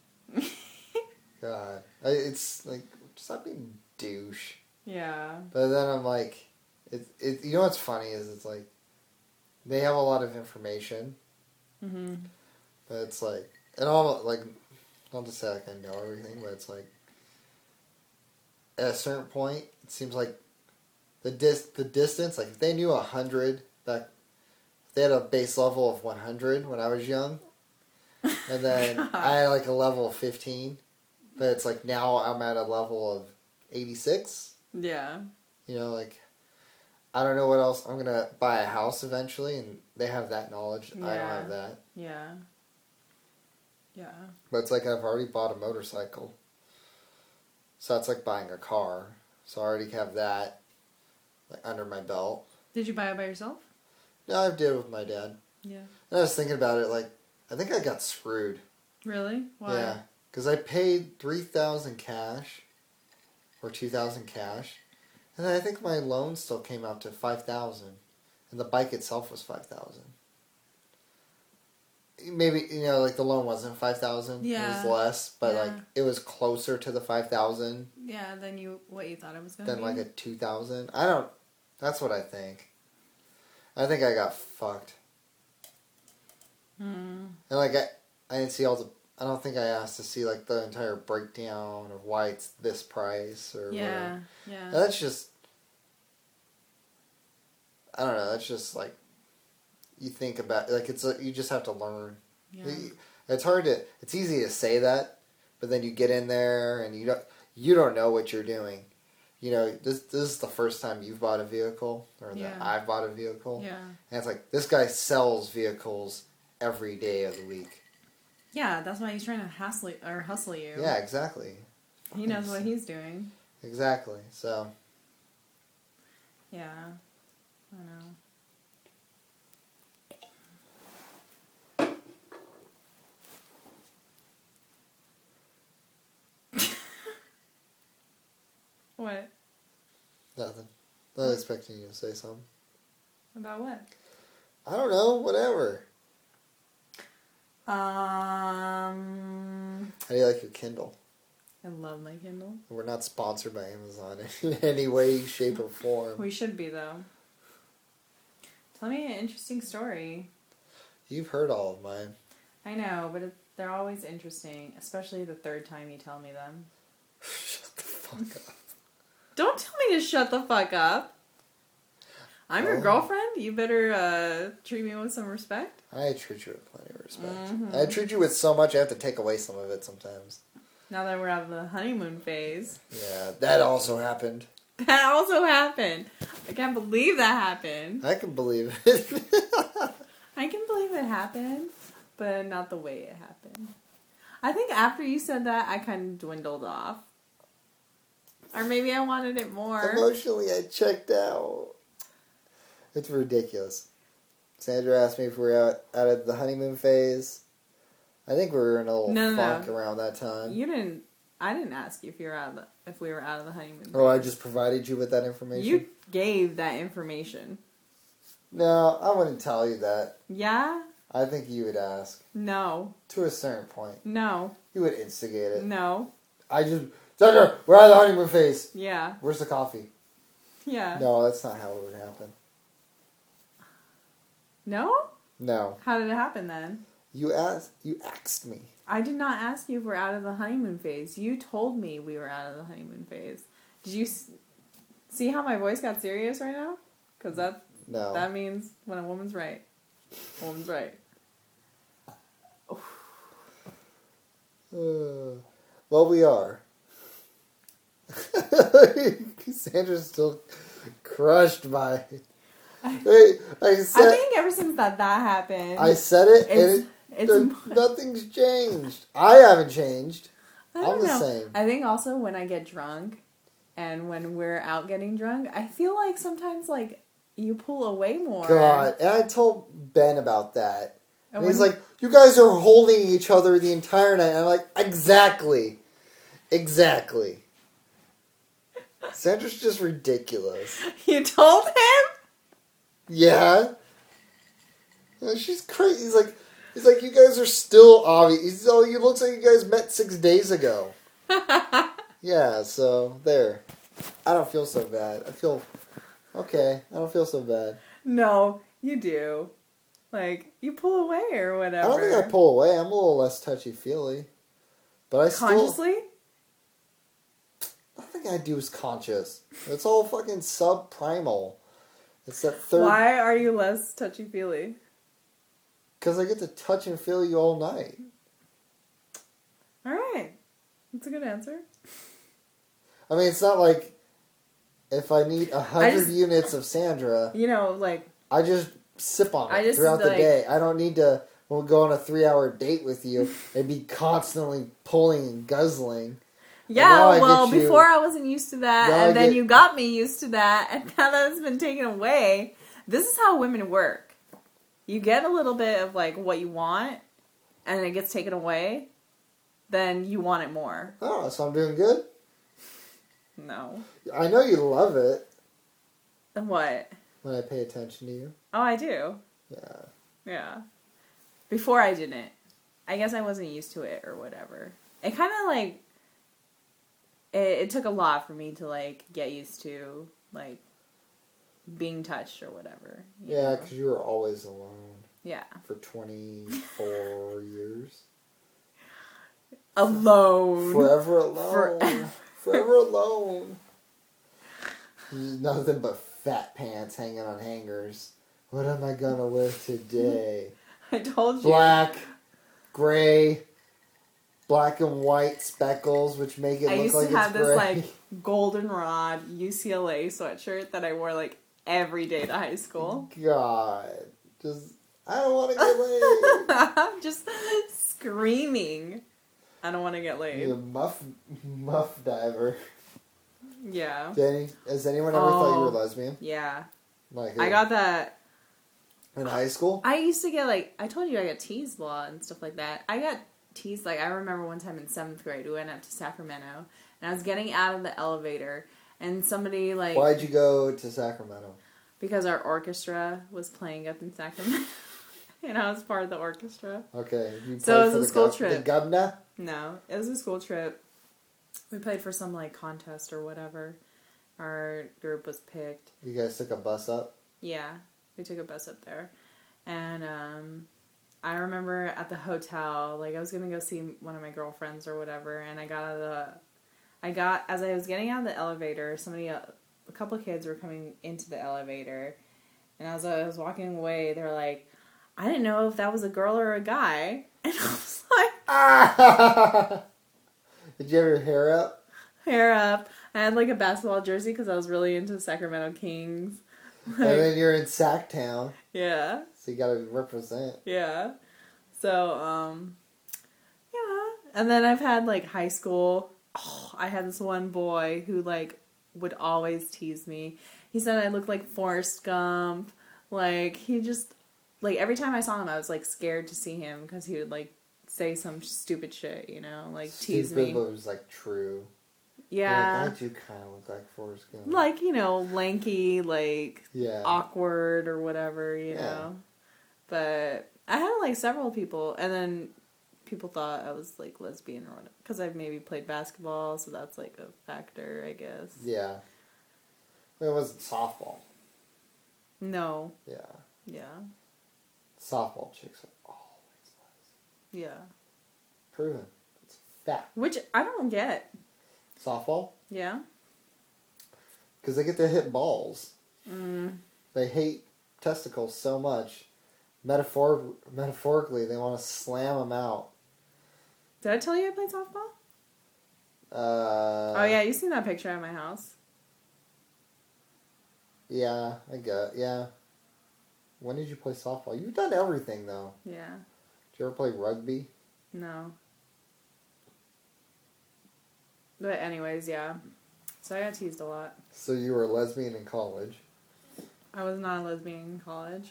Speaker 2: God. It's like, stop being douche.
Speaker 1: Yeah.
Speaker 2: But then I'm like, you know what's funny is it's like, they have a lot of information.
Speaker 1: Mm-hmm.
Speaker 2: But it's like, and all, like, not to say like I know everything, but it's like, at a certain point, it seems like the distance, like if they knew 100 back, they had a base level of 100 when I was young, and then I had like a level of 15, but it's like now I'm at a level of 86.
Speaker 1: Yeah.
Speaker 2: You know, like, I don't know what else. I'm gonna buy a house eventually, and they have that knowledge.
Speaker 1: Yeah.
Speaker 2: I don't have that.
Speaker 1: Yeah. Yeah.
Speaker 2: But it's like I've already bought a motorcycle. So it's like buying a car. So I already have that, like, under my belt.
Speaker 1: Did you buy it by yourself?
Speaker 2: No, I did it with my dad.
Speaker 1: Yeah.
Speaker 2: And I was thinking about it, like, I think I got screwed.
Speaker 1: Really? Why?
Speaker 2: Yeah. Because I paid $3,000 cash, or $2,000 cash, and then I think my loan still came out to $5,000, and the bike itself was $5,000. Maybe, you know, like the loan wasn't $5,000.
Speaker 1: Yeah.
Speaker 2: It was less, but
Speaker 1: Yeah.
Speaker 2: like it was closer to the $5,000
Speaker 1: Yeah, than what you thought it was going
Speaker 2: than
Speaker 1: to be.
Speaker 2: like a $2,000. I don't. That's what I think. I think I got fucked.
Speaker 1: Hmm.
Speaker 2: And like I didn't see all the. I don't think I asked to see like the entire breakdown of why it's this price or
Speaker 1: Yeah.
Speaker 2: whatever.
Speaker 1: Yeah.
Speaker 2: That's just. I don't know. That's just like. You think about like you just have to learn.
Speaker 1: Yeah.
Speaker 2: It's hard to. It's easy to say that, but then you get in there and you don't know what you're doing. You know, this is the first time you've bought a vehicle or that I've bought a vehicle.
Speaker 1: Yeah.
Speaker 2: And it's like this guy sells vehicles every day of the week.
Speaker 1: Yeah, that's why he's trying to hustle you.
Speaker 2: Yeah, exactly.
Speaker 1: He knows what he's doing.
Speaker 2: Exactly. So.
Speaker 1: Yeah. I know. What?
Speaker 2: Nothing. Not expecting you to say something.
Speaker 1: About what?
Speaker 2: I don't know. Whatever. How do you like your Kindle?
Speaker 1: I love my Kindle.
Speaker 2: We're not sponsored by Amazon in any way, shape, or form.
Speaker 1: We should be, though. Tell me an interesting story.
Speaker 2: You've heard all of mine.
Speaker 1: I know, but they're always interesting, especially the third time you tell me them.
Speaker 2: Shut the fuck up.
Speaker 1: Don't tell me to shut the fuck up. I'm your girlfriend. You better treat me with some respect.
Speaker 2: I treat you with plenty of respect.
Speaker 1: Mm-hmm.
Speaker 2: I treat you with so much I have to take away some of it sometimes.
Speaker 1: Now that we're out of the honeymoon phase.
Speaker 2: Yeah, that also happened.
Speaker 1: That also happened. I can't believe that happened.
Speaker 2: I can believe it.
Speaker 1: I can believe it happened, but not the way it happened. I think after you said that, I kind of dwindled off. Or maybe I wanted it more.
Speaker 2: Emotionally, I checked out. It's ridiculous. Sandra asked me if we were out of the honeymoon phase. I think we were in a little funk around that time.
Speaker 1: You didn't. I didn't ask you if we were out of the honeymoon phase.
Speaker 2: Oh, I just provided you with that information?
Speaker 1: You gave that information.
Speaker 2: No, I wouldn't tell you that.
Speaker 1: Yeah?
Speaker 2: I think you would ask.
Speaker 1: No.
Speaker 2: To a certain point.
Speaker 1: No.
Speaker 2: You would instigate it.
Speaker 1: No.
Speaker 2: Sandra, we're out of the honeymoon phase.
Speaker 1: Yeah.
Speaker 2: Where's the coffee?
Speaker 1: Yeah.
Speaker 2: No, that's not how it would happen.
Speaker 1: No?
Speaker 2: No.
Speaker 1: How did it happen then?
Speaker 2: You asked me.
Speaker 1: I did not ask you if we're out of the honeymoon phase. You told me we were out of the honeymoon phase. Did you see how my voice got serious right now? Because that means when a woman's right. A woman's right.
Speaker 2: Well, we are. Sandra's still crushed by it. I
Speaker 1: think ever since that happened,
Speaker 2: I said it, nothing's changed. I haven't changed. I'm the same.
Speaker 1: I think also when I get drunk, and when we're out getting drunk, I feel like sometimes like you pull away more.
Speaker 2: God, and I told Ben about that. And he's like, you guys are holding each other the entire night. And I'm like, exactly. Sandra's just ridiculous.
Speaker 1: You told him?
Speaker 2: Yeah. She's crazy. He's like, you guys are still obvious. You looks like you guys met 6 days ago. Yeah, so there. I don't feel so bad. I feel okay. I don't feel so bad.
Speaker 1: No, you do. Like, you pull away or
Speaker 2: I
Speaker 1: whatever.
Speaker 2: don't think I pull away. I'm a little less touchy-feely. But I
Speaker 1: Consciously?
Speaker 2: Nothing I do is conscious. It's all fucking subprimal. It's that third...
Speaker 1: Why are you less touchy-feely?
Speaker 2: Because I get to touch and feel you all night.
Speaker 1: Alright. That's a good answer.
Speaker 2: I mean, it's not like if I need 100 units of Sandra,
Speaker 1: You know, like...
Speaker 2: I just sip on
Speaker 1: I
Speaker 2: it
Speaker 1: just,
Speaker 2: throughout the
Speaker 1: like-
Speaker 2: day. I don't need to go on a 3-hour date with you and be constantly pulling and guzzling.
Speaker 1: Yeah,
Speaker 2: now I
Speaker 1: well,
Speaker 2: get you-
Speaker 1: before I wasn't used to that,
Speaker 2: Now I
Speaker 1: and then
Speaker 2: get-
Speaker 1: you got me used to that, and now that it's been taken away, this is how women work. You get a little bit of, like, what you want, and it gets taken away, then you want it more.
Speaker 2: Oh, so I'm doing good?
Speaker 1: No.
Speaker 2: I know you love it
Speaker 1: And what?
Speaker 2: when I pay attention to you.
Speaker 1: Oh, I do.
Speaker 2: Yeah.
Speaker 1: Yeah. Before I didn't. I guess I wasn't used to it or whatever. It kind of, like, it took a lot for me to, like, get used to, like, being touched or whatever. you
Speaker 2: Yeah,
Speaker 1: know?
Speaker 2: because you were always alone
Speaker 1: Yeah.
Speaker 2: for 24 years.
Speaker 1: Alone.
Speaker 2: Forever alone.
Speaker 1: Forever.
Speaker 2: Forever alone. Nothing but fat pants hanging on hangers. What am I gonna wear today?
Speaker 1: I told you.
Speaker 2: Black, gray, black and white speckles, which make it
Speaker 1: I
Speaker 2: look
Speaker 1: used
Speaker 2: like
Speaker 1: to have
Speaker 2: it's
Speaker 1: this,
Speaker 2: gray.
Speaker 1: like, goldenrod UCLA sweatshirt that I wore, like, every day to high school.
Speaker 2: God, I don't want to get laid.
Speaker 1: I'm just screaming. I don't want to get laid.
Speaker 2: You muff diver.
Speaker 1: Yeah.
Speaker 2: Danny, has anyone ever thought you were
Speaker 1: Oh.
Speaker 2: lesbian?
Speaker 1: Yeah.
Speaker 2: Like
Speaker 1: I got that.
Speaker 2: in high school.
Speaker 1: I used to get, like, I told you I got teased a lot and stuff like that. I got teased, like, I remember one time in 7th grade, we went up to Sacramento, and I was getting out of the elevator, and somebody, like...
Speaker 2: Why'd you go to Sacramento?
Speaker 1: Because our orchestra was playing up in Sacramento, and I was part of the orchestra.
Speaker 2: Okay. You
Speaker 1: So
Speaker 2: played
Speaker 1: it was
Speaker 2: for
Speaker 1: a
Speaker 2: the
Speaker 1: school
Speaker 2: The
Speaker 1: trip.
Speaker 2: governor?
Speaker 1: No, it was a school trip. We played for some, like, contest or whatever. Our group was picked.
Speaker 2: You guys took a bus up?
Speaker 1: Yeah, we took a bus up there. And I remember at the hotel, like, I was going to go see one of my girlfriends or whatever, and as I was getting out of the elevator, a couple of kids were coming into the elevator, and as I was walking away, they were like, I didn't know if that was a girl or a guy. And I was like,
Speaker 2: Ah! Did you have your hair up?
Speaker 1: hair up. I had, like, a basketball jersey because I was really into Sacramento Kings.
Speaker 2: And then you're in Sacktown,
Speaker 1: Yeah.
Speaker 2: so you gotta represent.
Speaker 1: Yeah. So, yeah. And then I've had, like, high school. Oh, I had this one boy who, like, would always tease me. He said I looked like Forrest Gump. Like, he just, like, every time I saw him, I was, like, scared to see him because he would, like, say some stupid shit, you know? Like, tease
Speaker 2: Stupid,
Speaker 1: me.
Speaker 2: but it was like true.
Speaker 1: Yeah.
Speaker 2: Like, I do kind of look like Forrest Gump.
Speaker 1: Like, you know, lanky, like,
Speaker 2: Yeah.
Speaker 1: awkward or whatever, you
Speaker 2: Yeah.
Speaker 1: know? But I had, like, several people, and then people thought I was, like, lesbian or whatever. Because I've maybe played basketball, so that's, like, a factor, I guess.
Speaker 2: Yeah. It wasn't softball.
Speaker 1: No.
Speaker 2: Yeah.
Speaker 1: Yeah.
Speaker 2: Softball chicks are always lesbian.
Speaker 1: Yeah.
Speaker 2: Proven. It's fact.
Speaker 1: Which I don't get.
Speaker 2: Softball?
Speaker 1: Yeah?
Speaker 2: Because they get to hit balls.
Speaker 1: Mm.
Speaker 2: They hate testicles so much. Metaphorically, they want to slam them out.
Speaker 1: Did I tell you I played softball? Oh, yeah, you seen that picture at my house.
Speaker 2: Yeah, yeah. When did you play softball? You've done everything, though.
Speaker 1: Yeah.
Speaker 2: Did you ever play rugby?
Speaker 1: No. But anyways, yeah. So I got teased a lot.
Speaker 2: So you were a lesbian in college.
Speaker 1: I was not a lesbian in college.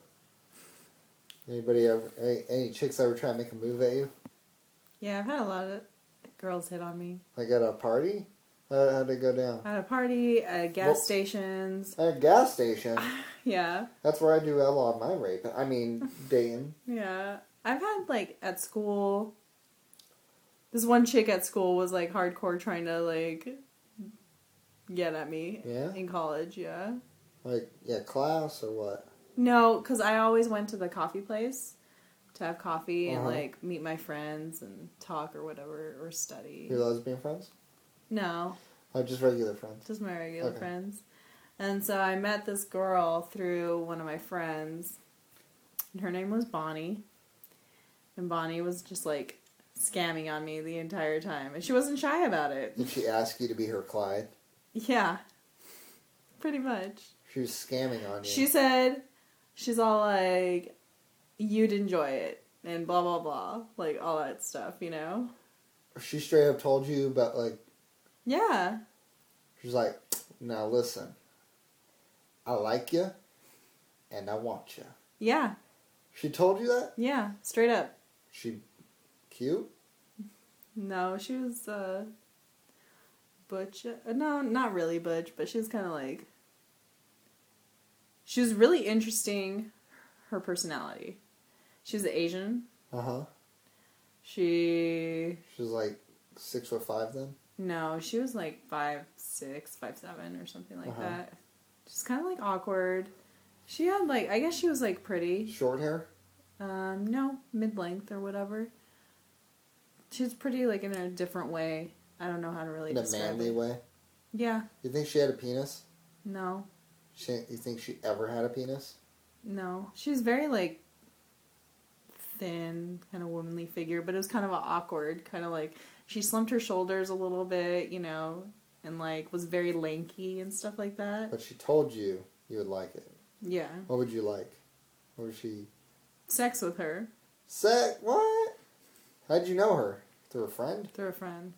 Speaker 2: Any chicks ever try to make a move at you?
Speaker 1: Yeah, I've had a lot of girls hit on me.
Speaker 2: Like at a party? How'd it go down?
Speaker 1: At a party, at gas stations.
Speaker 2: At a gas station?
Speaker 1: Yeah.
Speaker 2: That's where I do a lot of my rape. I mean, dating.
Speaker 1: Yeah. I've had, like, at school... This one chick at school was, like, hardcore trying to, like, get at me.
Speaker 2: Yeah?
Speaker 1: In college, yeah.
Speaker 2: Like, yeah, class or what?
Speaker 1: No, because I always went to the coffee place to have coffee and,
Speaker 2: Uh-huh.
Speaker 1: like, meet my friends and talk or whatever, or study.
Speaker 2: Your lesbian friends?
Speaker 1: No,
Speaker 2: Oh, just regular friends.
Speaker 1: just my regular
Speaker 2: Okay.
Speaker 1: friends. And so I met this girl through one of my friends. And her name was Bonnie. And Bonnie was just, like, scamming on me the entire time. And she wasn't shy about it.
Speaker 2: Did she ask you to be her Clyde?
Speaker 1: Yeah. Pretty much.
Speaker 2: She was scamming on you.
Speaker 1: She said, she's all like, you'd enjoy it. And blah, blah, blah. Like, all that stuff, you know?
Speaker 2: She straight up told you about, like,
Speaker 1: Yeah.
Speaker 2: she's like, now listen, I like you, and I want you.
Speaker 1: Yeah.
Speaker 2: She told you that?
Speaker 1: Yeah. Straight up.
Speaker 2: She cute?
Speaker 1: No, she was, butch. No, not really butch, but she was kind of like... She was really interesting, her personality. She was Asian.
Speaker 2: Uh-huh.
Speaker 1: She...
Speaker 2: She was like 6'5" then?
Speaker 1: No, she was like 5'6", 5'7", or something like
Speaker 2: Uh-huh.
Speaker 1: that. Just kind of like awkward. She had like, I guess she was like pretty.
Speaker 2: Short hair?
Speaker 1: No, mid-length or whatever. She was pretty like in a different way. I don't know how to really
Speaker 2: In a
Speaker 1: describe
Speaker 2: manly
Speaker 1: it.
Speaker 2: way?
Speaker 1: Yeah.
Speaker 2: You think she had a penis?
Speaker 1: No.
Speaker 2: You think she ever had a penis?
Speaker 1: No. She was very like thin, kind of womanly figure, but it was kind of awkward. Kind of like, she slumped her shoulders a little bit, you know, and like was very lanky and stuff like that.
Speaker 2: But she told you you would like it.
Speaker 1: Yeah.
Speaker 2: What would you like? What would she...
Speaker 1: Sex with her.
Speaker 2: What? How'd you know her? Through a friend?
Speaker 1: Through a friend.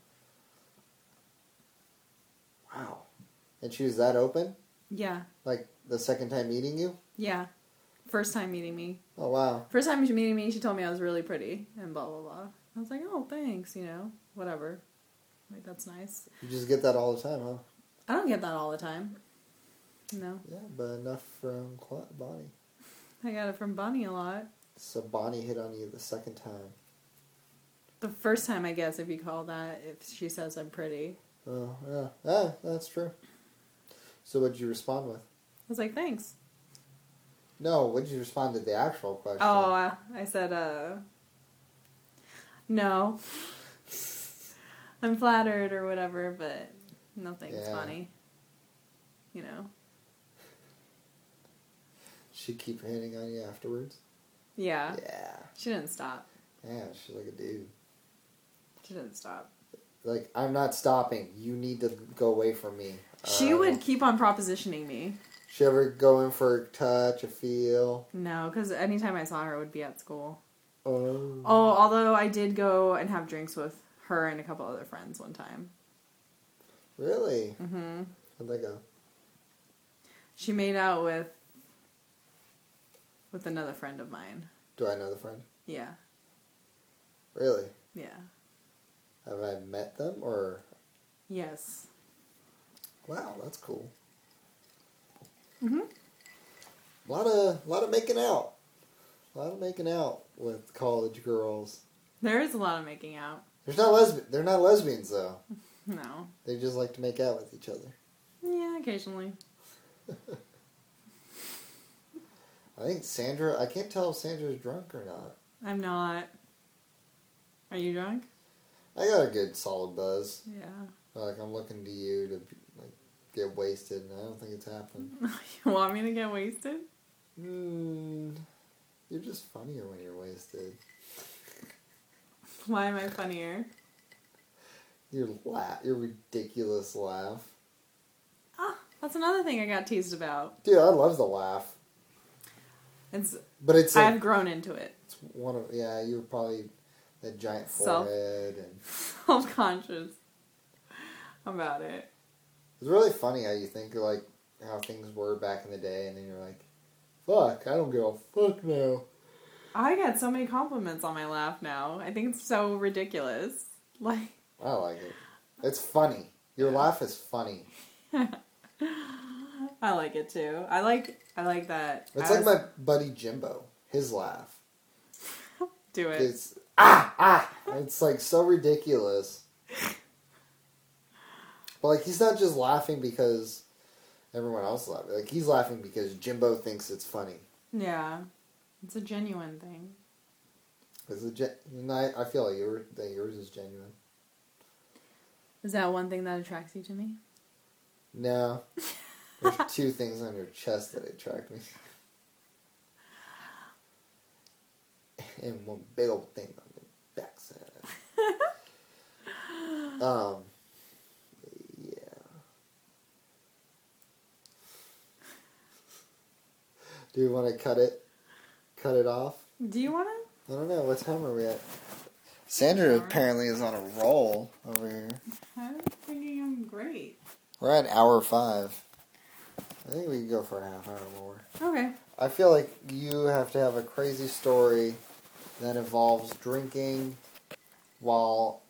Speaker 2: Wow. And she was that open?
Speaker 1: Yeah.
Speaker 2: Like, the second time meeting you?
Speaker 1: Yeah. First time meeting me.
Speaker 2: Oh, wow.
Speaker 1: First time she meeting me, she told me I was really pretty and blah, blah, blah. I was like, oh, thanks, you know, whatever. Like, that's nice.
Speaker 2: You just get that all the time, huh?
Speaker 1: I don't get that all the time. No.
Speaker 2: Yeah, but enough from Bonnie.
Speaker 1: I got it from Bonnie a lot.
Speaker 2: So Bonnie hit on you the second time.
Speaker 1: The first time, I guess, if you call that, if she says I'm pretty.
Speaker 2: Oh, yeah. Yeah, that's true. So what'd you respond with?
Speaker 1: I was like, thanks.
Speaker 2: No, what'd you respond to the actual question?
Speaker 1: Oh, I said, no. I'm flattered or whatever, but nothing's
Speaker 2: Yeah.
Speaker 1: funny. You know?
Speaker 2: She keep hitting on you afterwards?
Speaker 1: Yeah.
Speaker 2: Yeah.
Speaker 1: She didn't stop.
Speaker 2: Yeah, she's like a dude.
Speaker 1: She didn't stop.
Speaker 2: Like, I'm not stopping. You need to go away from me.
Speaker 1: She would keep on propositioning me.
Speaker 2: She ever go in for a touch, a feel?
Speaker 1: No, because anytime I saw her, it would be at school.
Speaker 2: Oh.
Speaker 1: Oh, although I did go and have drinks with her and a couple other friends one time.
Speaker 2: Really?
Speaker 1: Mm-hmm.
Speaker 2: How'd that go?
Speaker 1: She made out with another friend of mine.
Speaker 2: Do I know the friend?
Speaker 1: Yeah.
Speaker 2: Really?
Speaker 1: Yeah.
Speaker 2: Have I met them, or...
Speaker 1: Yes.
Speaker 2: Wow, that's cool.
Speaker 1: Mm-hmm.
Speaker 2: A lot of making out. A lot of making out with college girls.
Speaker 1: There is a lot of making out.
Speaker 2: They're not lesbians, though.
Speaker 1: No.
Speaker 2: They just like to make out with each other.
Speaker 1: Yeah, occasionally.
Speaker 2: I think Sandra... I can't tell if Sandra's drunk or not.
Speaker 1: I'm not. Are you drunk?
Speaker 2: I got a good solid buzz.
Speaker 1: Yeah.
Speaker 2: Like, I'm looking to you to get wasted, and I don't think it's happened.
Speaker 1: You want me to get wasted?
Speaker 2: You're just funnier when you're wasted.
Speaker 1: Why am I funnier?
Speaker 2: Your ridiculous laugh.
Speaker 1: Ah, that's another thing I got teased about.
Speaker 2: Dude, I love the laugh. But it's like,
Speaker 1: I've grown into it.
Speaker 2: it's one of, yeah, you're probably that giant
Speaker 1: Self-
Speaker 2: forehead, and
Speaker 1: Self-conscious about it.
Speaker 2: it's really funny how you think like how things were back in the day, and then you're like, fuck, I don't give a fuck now.
Speaker 1: I get so many compliments on my laugh now. I think it's so ridiculous. Like,
Speaker 2: I like it. It's funny. Your laugh is funny.
Speaker 1: I like it too. I like that.
Speaker 2: It's like my buddy Jimbo. His laugh.
Speaker 1: Do it.
Speaker 2: It's It's like so ridiculous. But like he's not just laughing because everyone else laughs. Like he's laughing because Jimbo thinks it's funny.
Speaker 1: Yeah. It's a genuine thing.
Speaker 2: I feel like yours is genuine.
Speaker 1: Is that one thing that attracts you to me?
Speaker 2: No. There's two things on your chest that attract me. And one big old thing on the backside. Yeah. Do you want to cut it off?
Speaker 1: Do you want to?
Speaker 2: I don't know. What time are we at? Sandra apparently is on a roll over here.
Speaker 1: I'm thinking I'm great.
Speaker 2: We're at hour 5. I think we can go for a half hour more.
Speaker 1: Okay.
Speaker 2: I feel like you have to have a crazy story that involves drinking while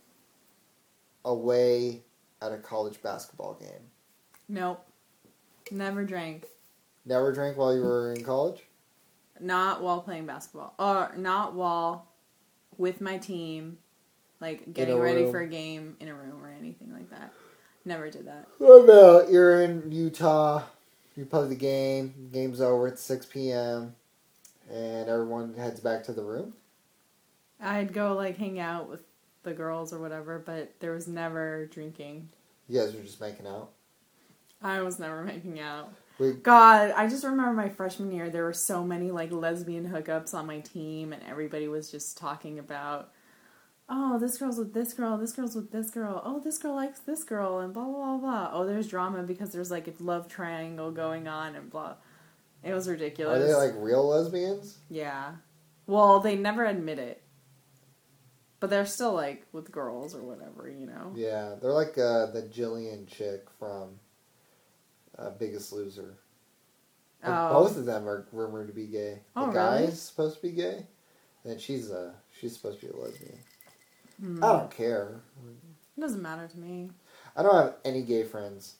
Speaker 2: away at a college basketball game.
Speaker 1: Nope. Never drank.
Speaker 2: Never drank while you were in college?
Speaker 1: Not while playing basketball. Or not while with my team, like getting ready for a game in a room or anything like that. Never did that.
Speaker 2: What about you're in Utah, you play the game, game's over at 6 p.m., and everyone heads back to the room?
Speaker 1: I'd go like hang out with the girls or whatever, but there was never drinking.
Speaker 2: You guys were just making out?
Speaker 1: I was never making out.
Speaker 2: Wait.
Speaker 1: God, I just remember my freshman year, there were so many like lesbian hookups on my team, and everybody was just talking about, oh, this girl's with this girl, this girl's with this girl, oh, this girl likes this girl, and blah, blah, blah, blah. Oh, there's drama because there's like a love triangle going on, and blah. It was ridiculous.
Speaker 2: Are they like real lesbians?
Speaker 1: Yeah. Well, they never admit it. But they're still like with girls or whatever, you know?
Speaker 2: Yeah, they're like the Jillian chick from Biggest Loser.
Speaker 1: Oh.
Speaker 2: Both of them are rumored to be gay. The
Speaker 1: Oh,
Speaker 2: guy's
Speaker 1: really?
Speaker 2: supposed to be gay, and she's supposed to be a lesbian.
Speaker 1: Hmm.
Speaker 2: I don't care.
Speaker 1: It doesn't matter to me.
Speaker 2: I don't have any gay friends.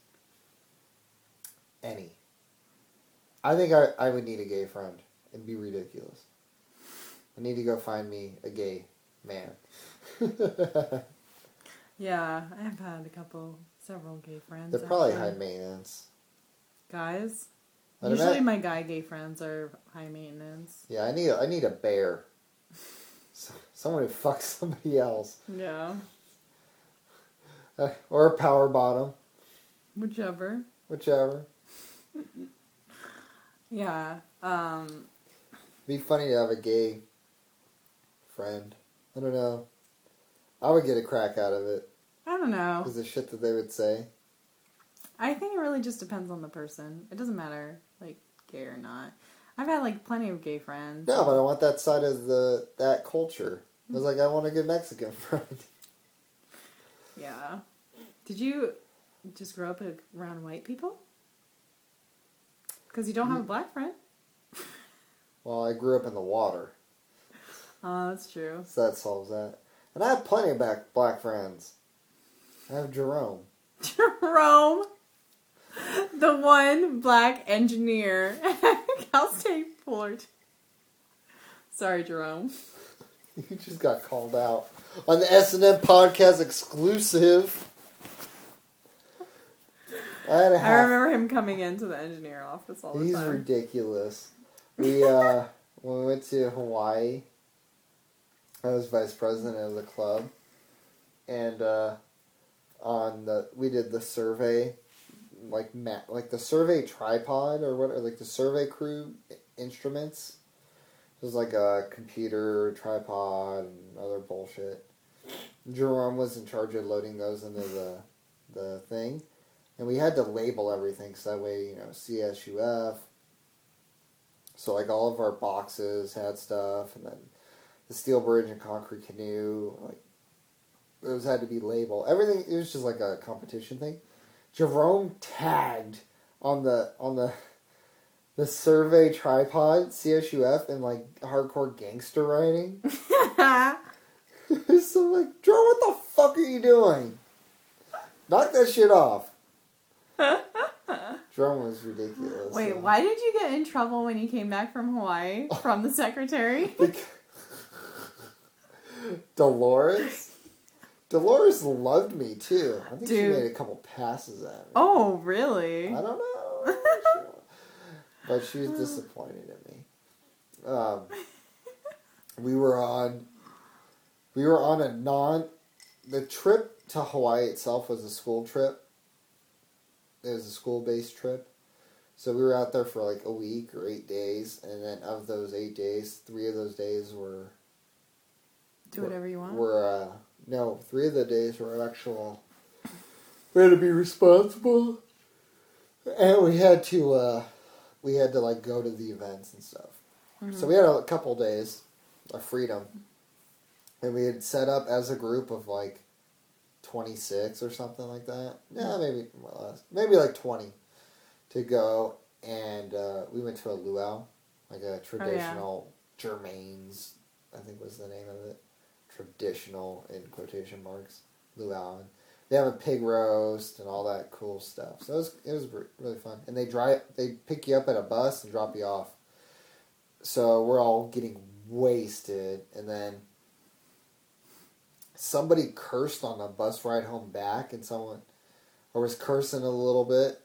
Speaker 2: Any. I think I would need a gay friend. It'd be ridiculous. I need to go find me a gay man.
Speaker 1: Yeah, I have had several gay friends.
Speaker 2: They're probably
Speaker 1: actually.
Speaker 2: high maintenance.
Speaker 1: Guys?
Speaker 2: But
Speaker 1: Usually my guy gay friends are high maintenance.
Speaker 2: Yeah, I need a bear. Someone who fucks somebody else.
Speaker 1: Yeah.
Speaker 2: Or a power bottom.
Speaker 1: Whichever.
Speaker 2: Whichever.
Speaker 1: Yeah.
Speaker 2: Be funny to have a gay friend. I don't know. I would get a crack out of it.
Speaker 1: I don't know.
Speaker 2: Because the shit that they would say.
Speaker 1: I think it really just depends on the person. It doesn't matter, like, gay or not. I've had, like, plenty of gay friends.
Speaker 2: No, but I want that side of that culture. I was like, I want a good Mexican friend.
Speaker 1: Yeah. Did you just grow up around white people? Because you don't have a black friend.
Speaker 2: Well, I grew up in the water.
Speaker 1: Oh, that's true.
Speaker 2: So that solves that. And I have plenty of black friends. I have Jerome.
Speaker 1: Jerome, the one black engineer at Cal State Fullerton. Sorry, Jerome.
Speaker 2: You just got called out on the S&M podcast exclusive. I
Speaker 1: remember him coming into the engineer office all the time.
Speaker 2: He's ridiculous. We when we went to Hawaii, I was vice president of the club, and we did the survey, like the survey tripod or what, or like the survey crew instruments. It was like a computer tripod and other bullshit. Jerome was in charge of loading those into the thing, and we had to label everything so that way, CSUF. So like all of our boxes had stuff, and then the steel bridge and concrete canoe, like those had to be labeled. Everything, it was just like a competition thing. Jerome tagged on the survey tripod, CSUF, and like hardcore gangster writing. So I'm like, Jerome, what the fuck are you doing? Knock that shit off. Jerome was ridiculous.
Speaker 1: Wait, why did you get in trouble when you came back from Hawaii from the secretary?
Speaker 2: Dolores loved me too. I think she made a couple passes at me.
Speaker 1: Oh, really?
Speaker 2: I don't know. But she was disappointed in me. we were on the trip to Hawaii itself was a school trip. It was a school-based trip. So we were out there for like a week or 8 days, and then of those 8 days, 3 of those days were...
Speaker 1: Do whatever you want?
Speaker 2: No, 3 of the days were actual... We had to be responsible, and we had to like go to the events and stuff. Mm-hmm. So we had a couple days of freedom, and we had set up as a group of like 26 or something like that. Yeah, maybe more or less. Maybe like 20 to go, and we went to a luau, like a traditional Germain's, I think was the name of it. Traditional, in quotation marks, luau. And they have a pig roast and all that cool stuff. So it was really fun. And they pick you up at a bus and drop you off. So we're all getting wasted, and then somebody cursed on the bus ride home back, and or was cursing a little bit.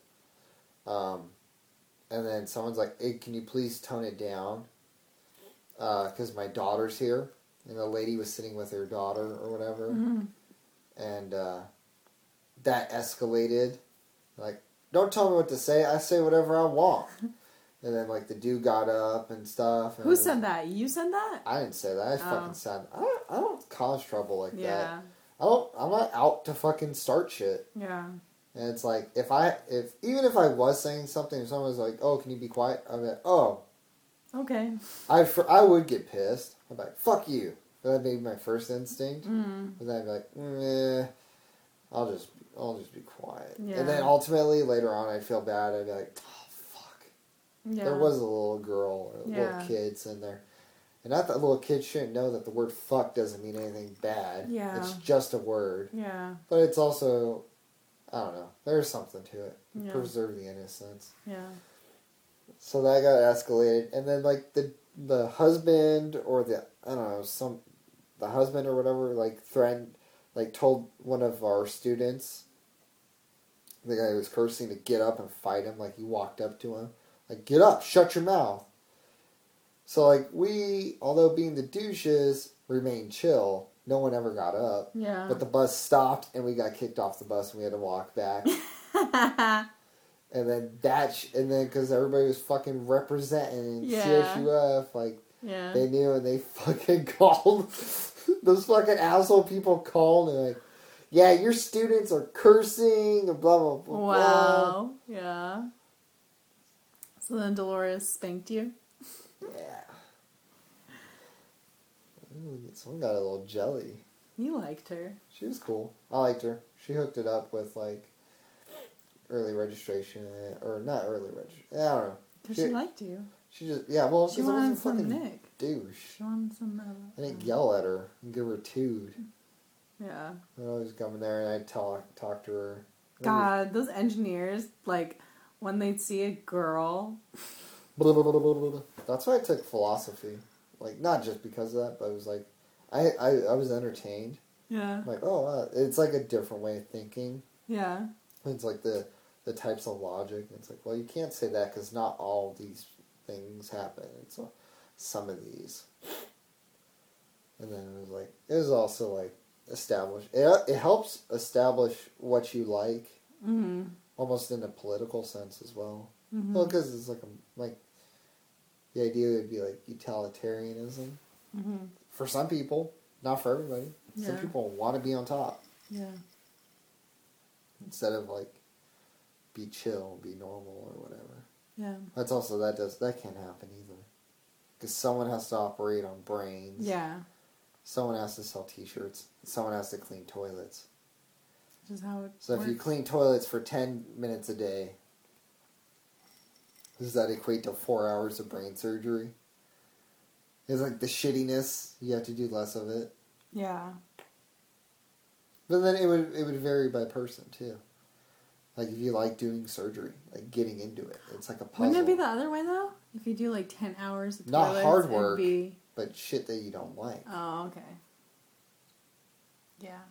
Speaker 2: And then someone's like, "Hey, can you please tone it down? Because my daughter's here." And the lady was sitting with her daughter or whatever. Mm-hmm. And that escalated. Like, "Don't tell me what to say. I say whatever I want." And then, like, the dude got up and stuff. And
Speaker 1: who said that? You said that?
Speaker 2: I didn't say that. I fucking said, I don't cause trouble like that. I'm not out to fucking start shit.
Speaker 1: Yeah.
Speaker 2: And it's like, even if I was saying something, if someone was like, "Oh, can you be quiet?" I'd be like, "Oh.
Speaker 1: Okay."
Speaker 2: I would get pissed. I'd be like, "Fuck you." That'd be my first instinct. Mm. But then I'd be like, I'll just be quiet. Yeah. And then ultimately, later on, I'd feel bad. I'd be like, "Oh, fuck." Yeah. There was a little girl or a little kid sitting there. And not that little kid shouldn't know that the word fuck doesn't mean anything bad. Yeah. It's just a word. Yeah. But it's also, I don't know, there's something to it. Yeah. Preserve the innocence. Yeah. So that got escalated. And then, like, the husband or the husband or whatever, like, threatened, like, told one of our students, the guy who was cursing, to get up and fight him. Like, he walked up to him. Like, "Get up, shut your mouth." So, like, we, although being the douches, remained chill. No one ever got up. Yeah. But the bus stopped, and we got kicked off the bus, and we had to walk back. And then because everybody was fucking representing CSUF, like, they knew, and they fucking called. Those fucking asshole people called, and like, "Yeah, your students are cursing," and blah, blah, blah.
Speaker 1: Wow. Blah. Yeah. So then Dolores spanked you?
Speaker 2: Yeah. Ooh, someone got a little jelly.
Speaker 1: You liked her.
Speaker 2: She was cool. I liked her. She hooked it up with, like, early registration, or not early registration. I don't know.
Speaker 1: Because she liked you.
Speaker 2: She just, yeah, well,
Speaker 1: she wanted some Nick.
Speaker 2: Douche.
Speaker 1: She wanted some
Speaker 2: I didn't yell at her and give her a toot.
Speaker 1: Yeah.
Speaker 2: I'd always come in there and I'd talk to her.
Speaker 1: God, those engineers, like, when they'd see a girl.
Speaker 2: That's why I took philosophy. Like, not just because of that, but it was like, I was entertained. Yeah. Like, oh, wow. It's like a different way of thinking. Yeah. It's like the types of logic. It's like, well, you can't say that because not all these things happen. It's some of these. And then it was also like established. It helps establish what you like. Mm-hmm. Almost in a political sense as well. Mm-hmm. Well, because it's like the idea would be like utilitarianism. Mm-hmm. For some people, not for everybody. Yeah. Some people want to be on top. Yeah. Instead of like be chill, be normal or whatever. Yeah. That's also that can't happen either. Because someone has to operate on brains. Yeah. Someone has to sell T-shirts. Someone has to clean toilets.
Speaker 1: Which is how it
Speaker 2: So works. If you clean toilets for 10 minutes a day, does that equate to 4 hours of brain surgery? It's like the shittiness, you have to do less of it. Yeah. But then it would vary by person too. Like if you like doing surgery, like getting into it, it's like a puzzle.
Speaker 1: Wouldn't it be the other way though? If you do like 10 hours of
Speaker 2: not hard work, but shit that you don't like.
Speaker 1: Oh, okay. Yeah.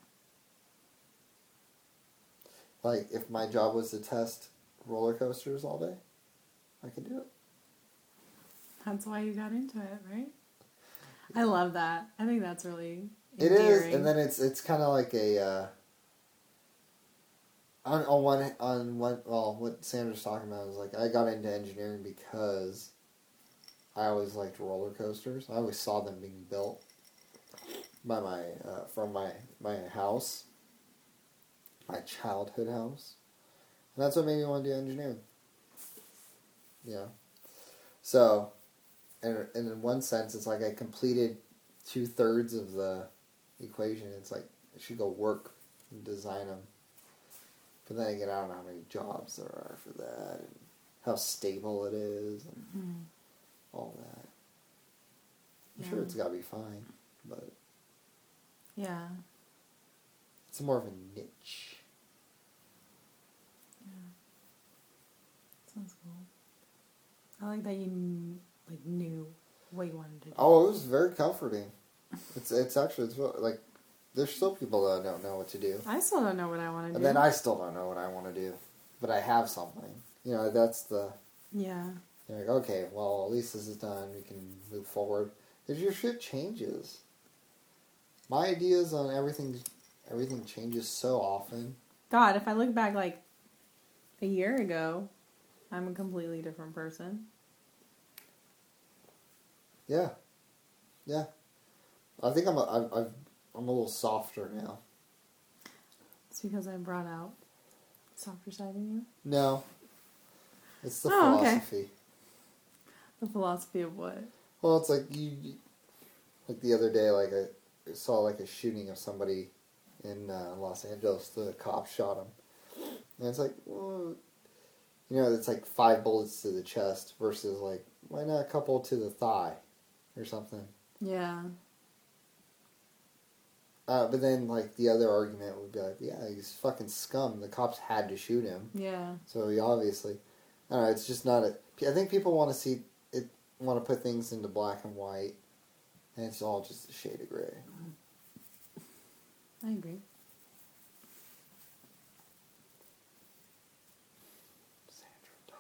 Speaker 2: Like if my job was to test roller coasters all day, I could do it.
Speaker 1: That's why you got into it, right? I love that. I think that's really
Speaker 2: It
Speaker 1: endearing.
Speaker 2: is, and then it's kind of like a what Sandra's talking about is like I got into engineering because I always liked roller coasters. I always saw them being built by from my house, my childhood house, and that's what made me want to do engineering. Yeah. So, and in one sense, it's like I completed 2/3 of the equation. It's like I should go work and design them. But then again, I don't know how many jobs there are for that, and how stable it is, and all that. I'm sure it's got to be fine, but
Speaker 1: yeah,
Speaker 2: it's more of a niche.
Speaker 1: yeah, sounds cool. I like that you knew what you wanted to do.
Speaker 2: Oh, it was very comforting. It's actually like there's still people that don't know what to do.
Speaker 1: I still don't know what I want to do.
Speaker 2: And then I still don't know what I want to do. But I have something. You know, that's the...
Speaker 1: Yeah.
Speaker 2: You're like, okay, well, at least this is done. We can move forward. Because your shit changes. My ideas on everything changes so often.
Speaker 1: God, if I look back like a year ago, I'm a completely different person.
Speaker 2: Yeah. Yeah. I think I'm a little softer now.
Speaker 1: It's because I brought out softer side in you?
Speaker 2: No. It's the
Speaker 1: Okay.
Speaker 2: philosophy.
Speaker 1: The philosophy of what?
Speaker 2: Well, it's like like the other day, like I saw like a shooting of somebody in Los Angeles. The cops shot him. And it's like, well, you know, it's like 5 bullets to the chest versus like, why not a couple to the thigh or something?
Speaker 1: Yeah.
Speaker 2: But then, like, the other argument would be like, yeah, he's fucking scum. The cops had to shoot him.
Speaker 1: Yeah.
Speaker 2: So he obviously... I don't know, it's just not I think people want to see... want to put things into black and white. And it's all just a shade of gray.
Speaker 1: I agree.
Speaker 2: Sandra,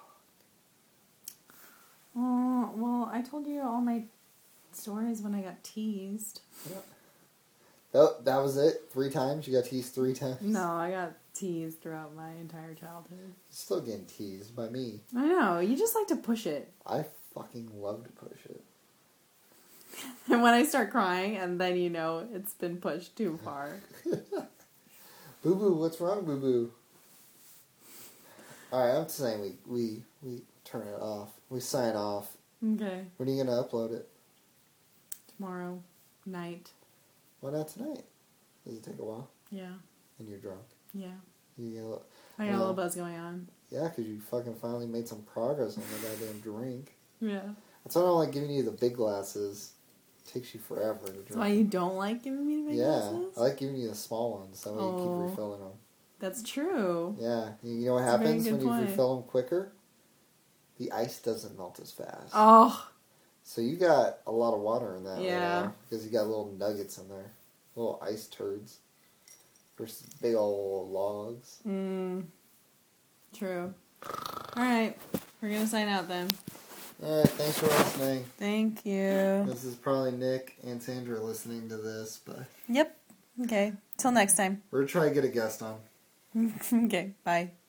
Speaker 2: dog.
Speaker 1: Oh, well, I told you all my stories when I got teased.
Speaker 2: Yeah. That was it? 3 times? You got teased 3 times?
Speaker 1: No, I got teased throughout my entire childhood.
Speaker 2: Still getting teased by me.
Speaker 1: I know, you just like to push it.
Speaker 2: I fucking love to push it.
Speaker 1: And when I start crying, and then you know it's been pushed too far.
Speaker 2: Boo-boo, what's wrong, boo-boo? Alright, I'm saying we turn it off. We sign off.
Speaker 1: Okay.
Speaker 2: When are you going to upload it?
Speaker 1: Tomorrow night.
Speaker 2: Why not tonight? Does it take a while?
Speaker 1: Yeah.
Speaker 2: And you're drunk?
Speaker 1: Yeah.
Speaker 2: You
Speaker 1: I got a little buzz going on.
Speaker 2: Yeah, because you fucking finally made some progress on the goddamn drink.
Speaker 1: Yeah.
Speaker 2: That's why I don't like giving you the big glasses. It takes you forever to drink.
Speaker 1: That's why you don't like giving me the big glasses?
Speaker 2: I like giving you the small ones. That way you keep refilling them.
Speaker 1: That's true.
Speaker 2: Yeah. You know what
Speaker 1: That's a very
Speaker 2: happens
Speaker 1: good
Speaker 2: when you
Speaker 1: point.
Speaker 2: refill them quicker? The ice doesn't melt as fast.
Speaker 1: Oh.
Speaker 2: So you got a lot of water in that
Speaker 1: Yeah.
Speaker 2: right now. Because you got little nuggets in there. Little ice turds. Versus big old logs.
Speaker 1: True. Alright. We're going to sign out then.
Speaker 2: Alright, thanks for listening.
Speaker 1: Thank you.
Speaker 2: This is probably Nick and Sandra listening to this, but...
Speaker 1: Yep. Okay. Till next time.
Speaker 2: We're going to try to get a guest on.
Speaker 1: Okay. Bye.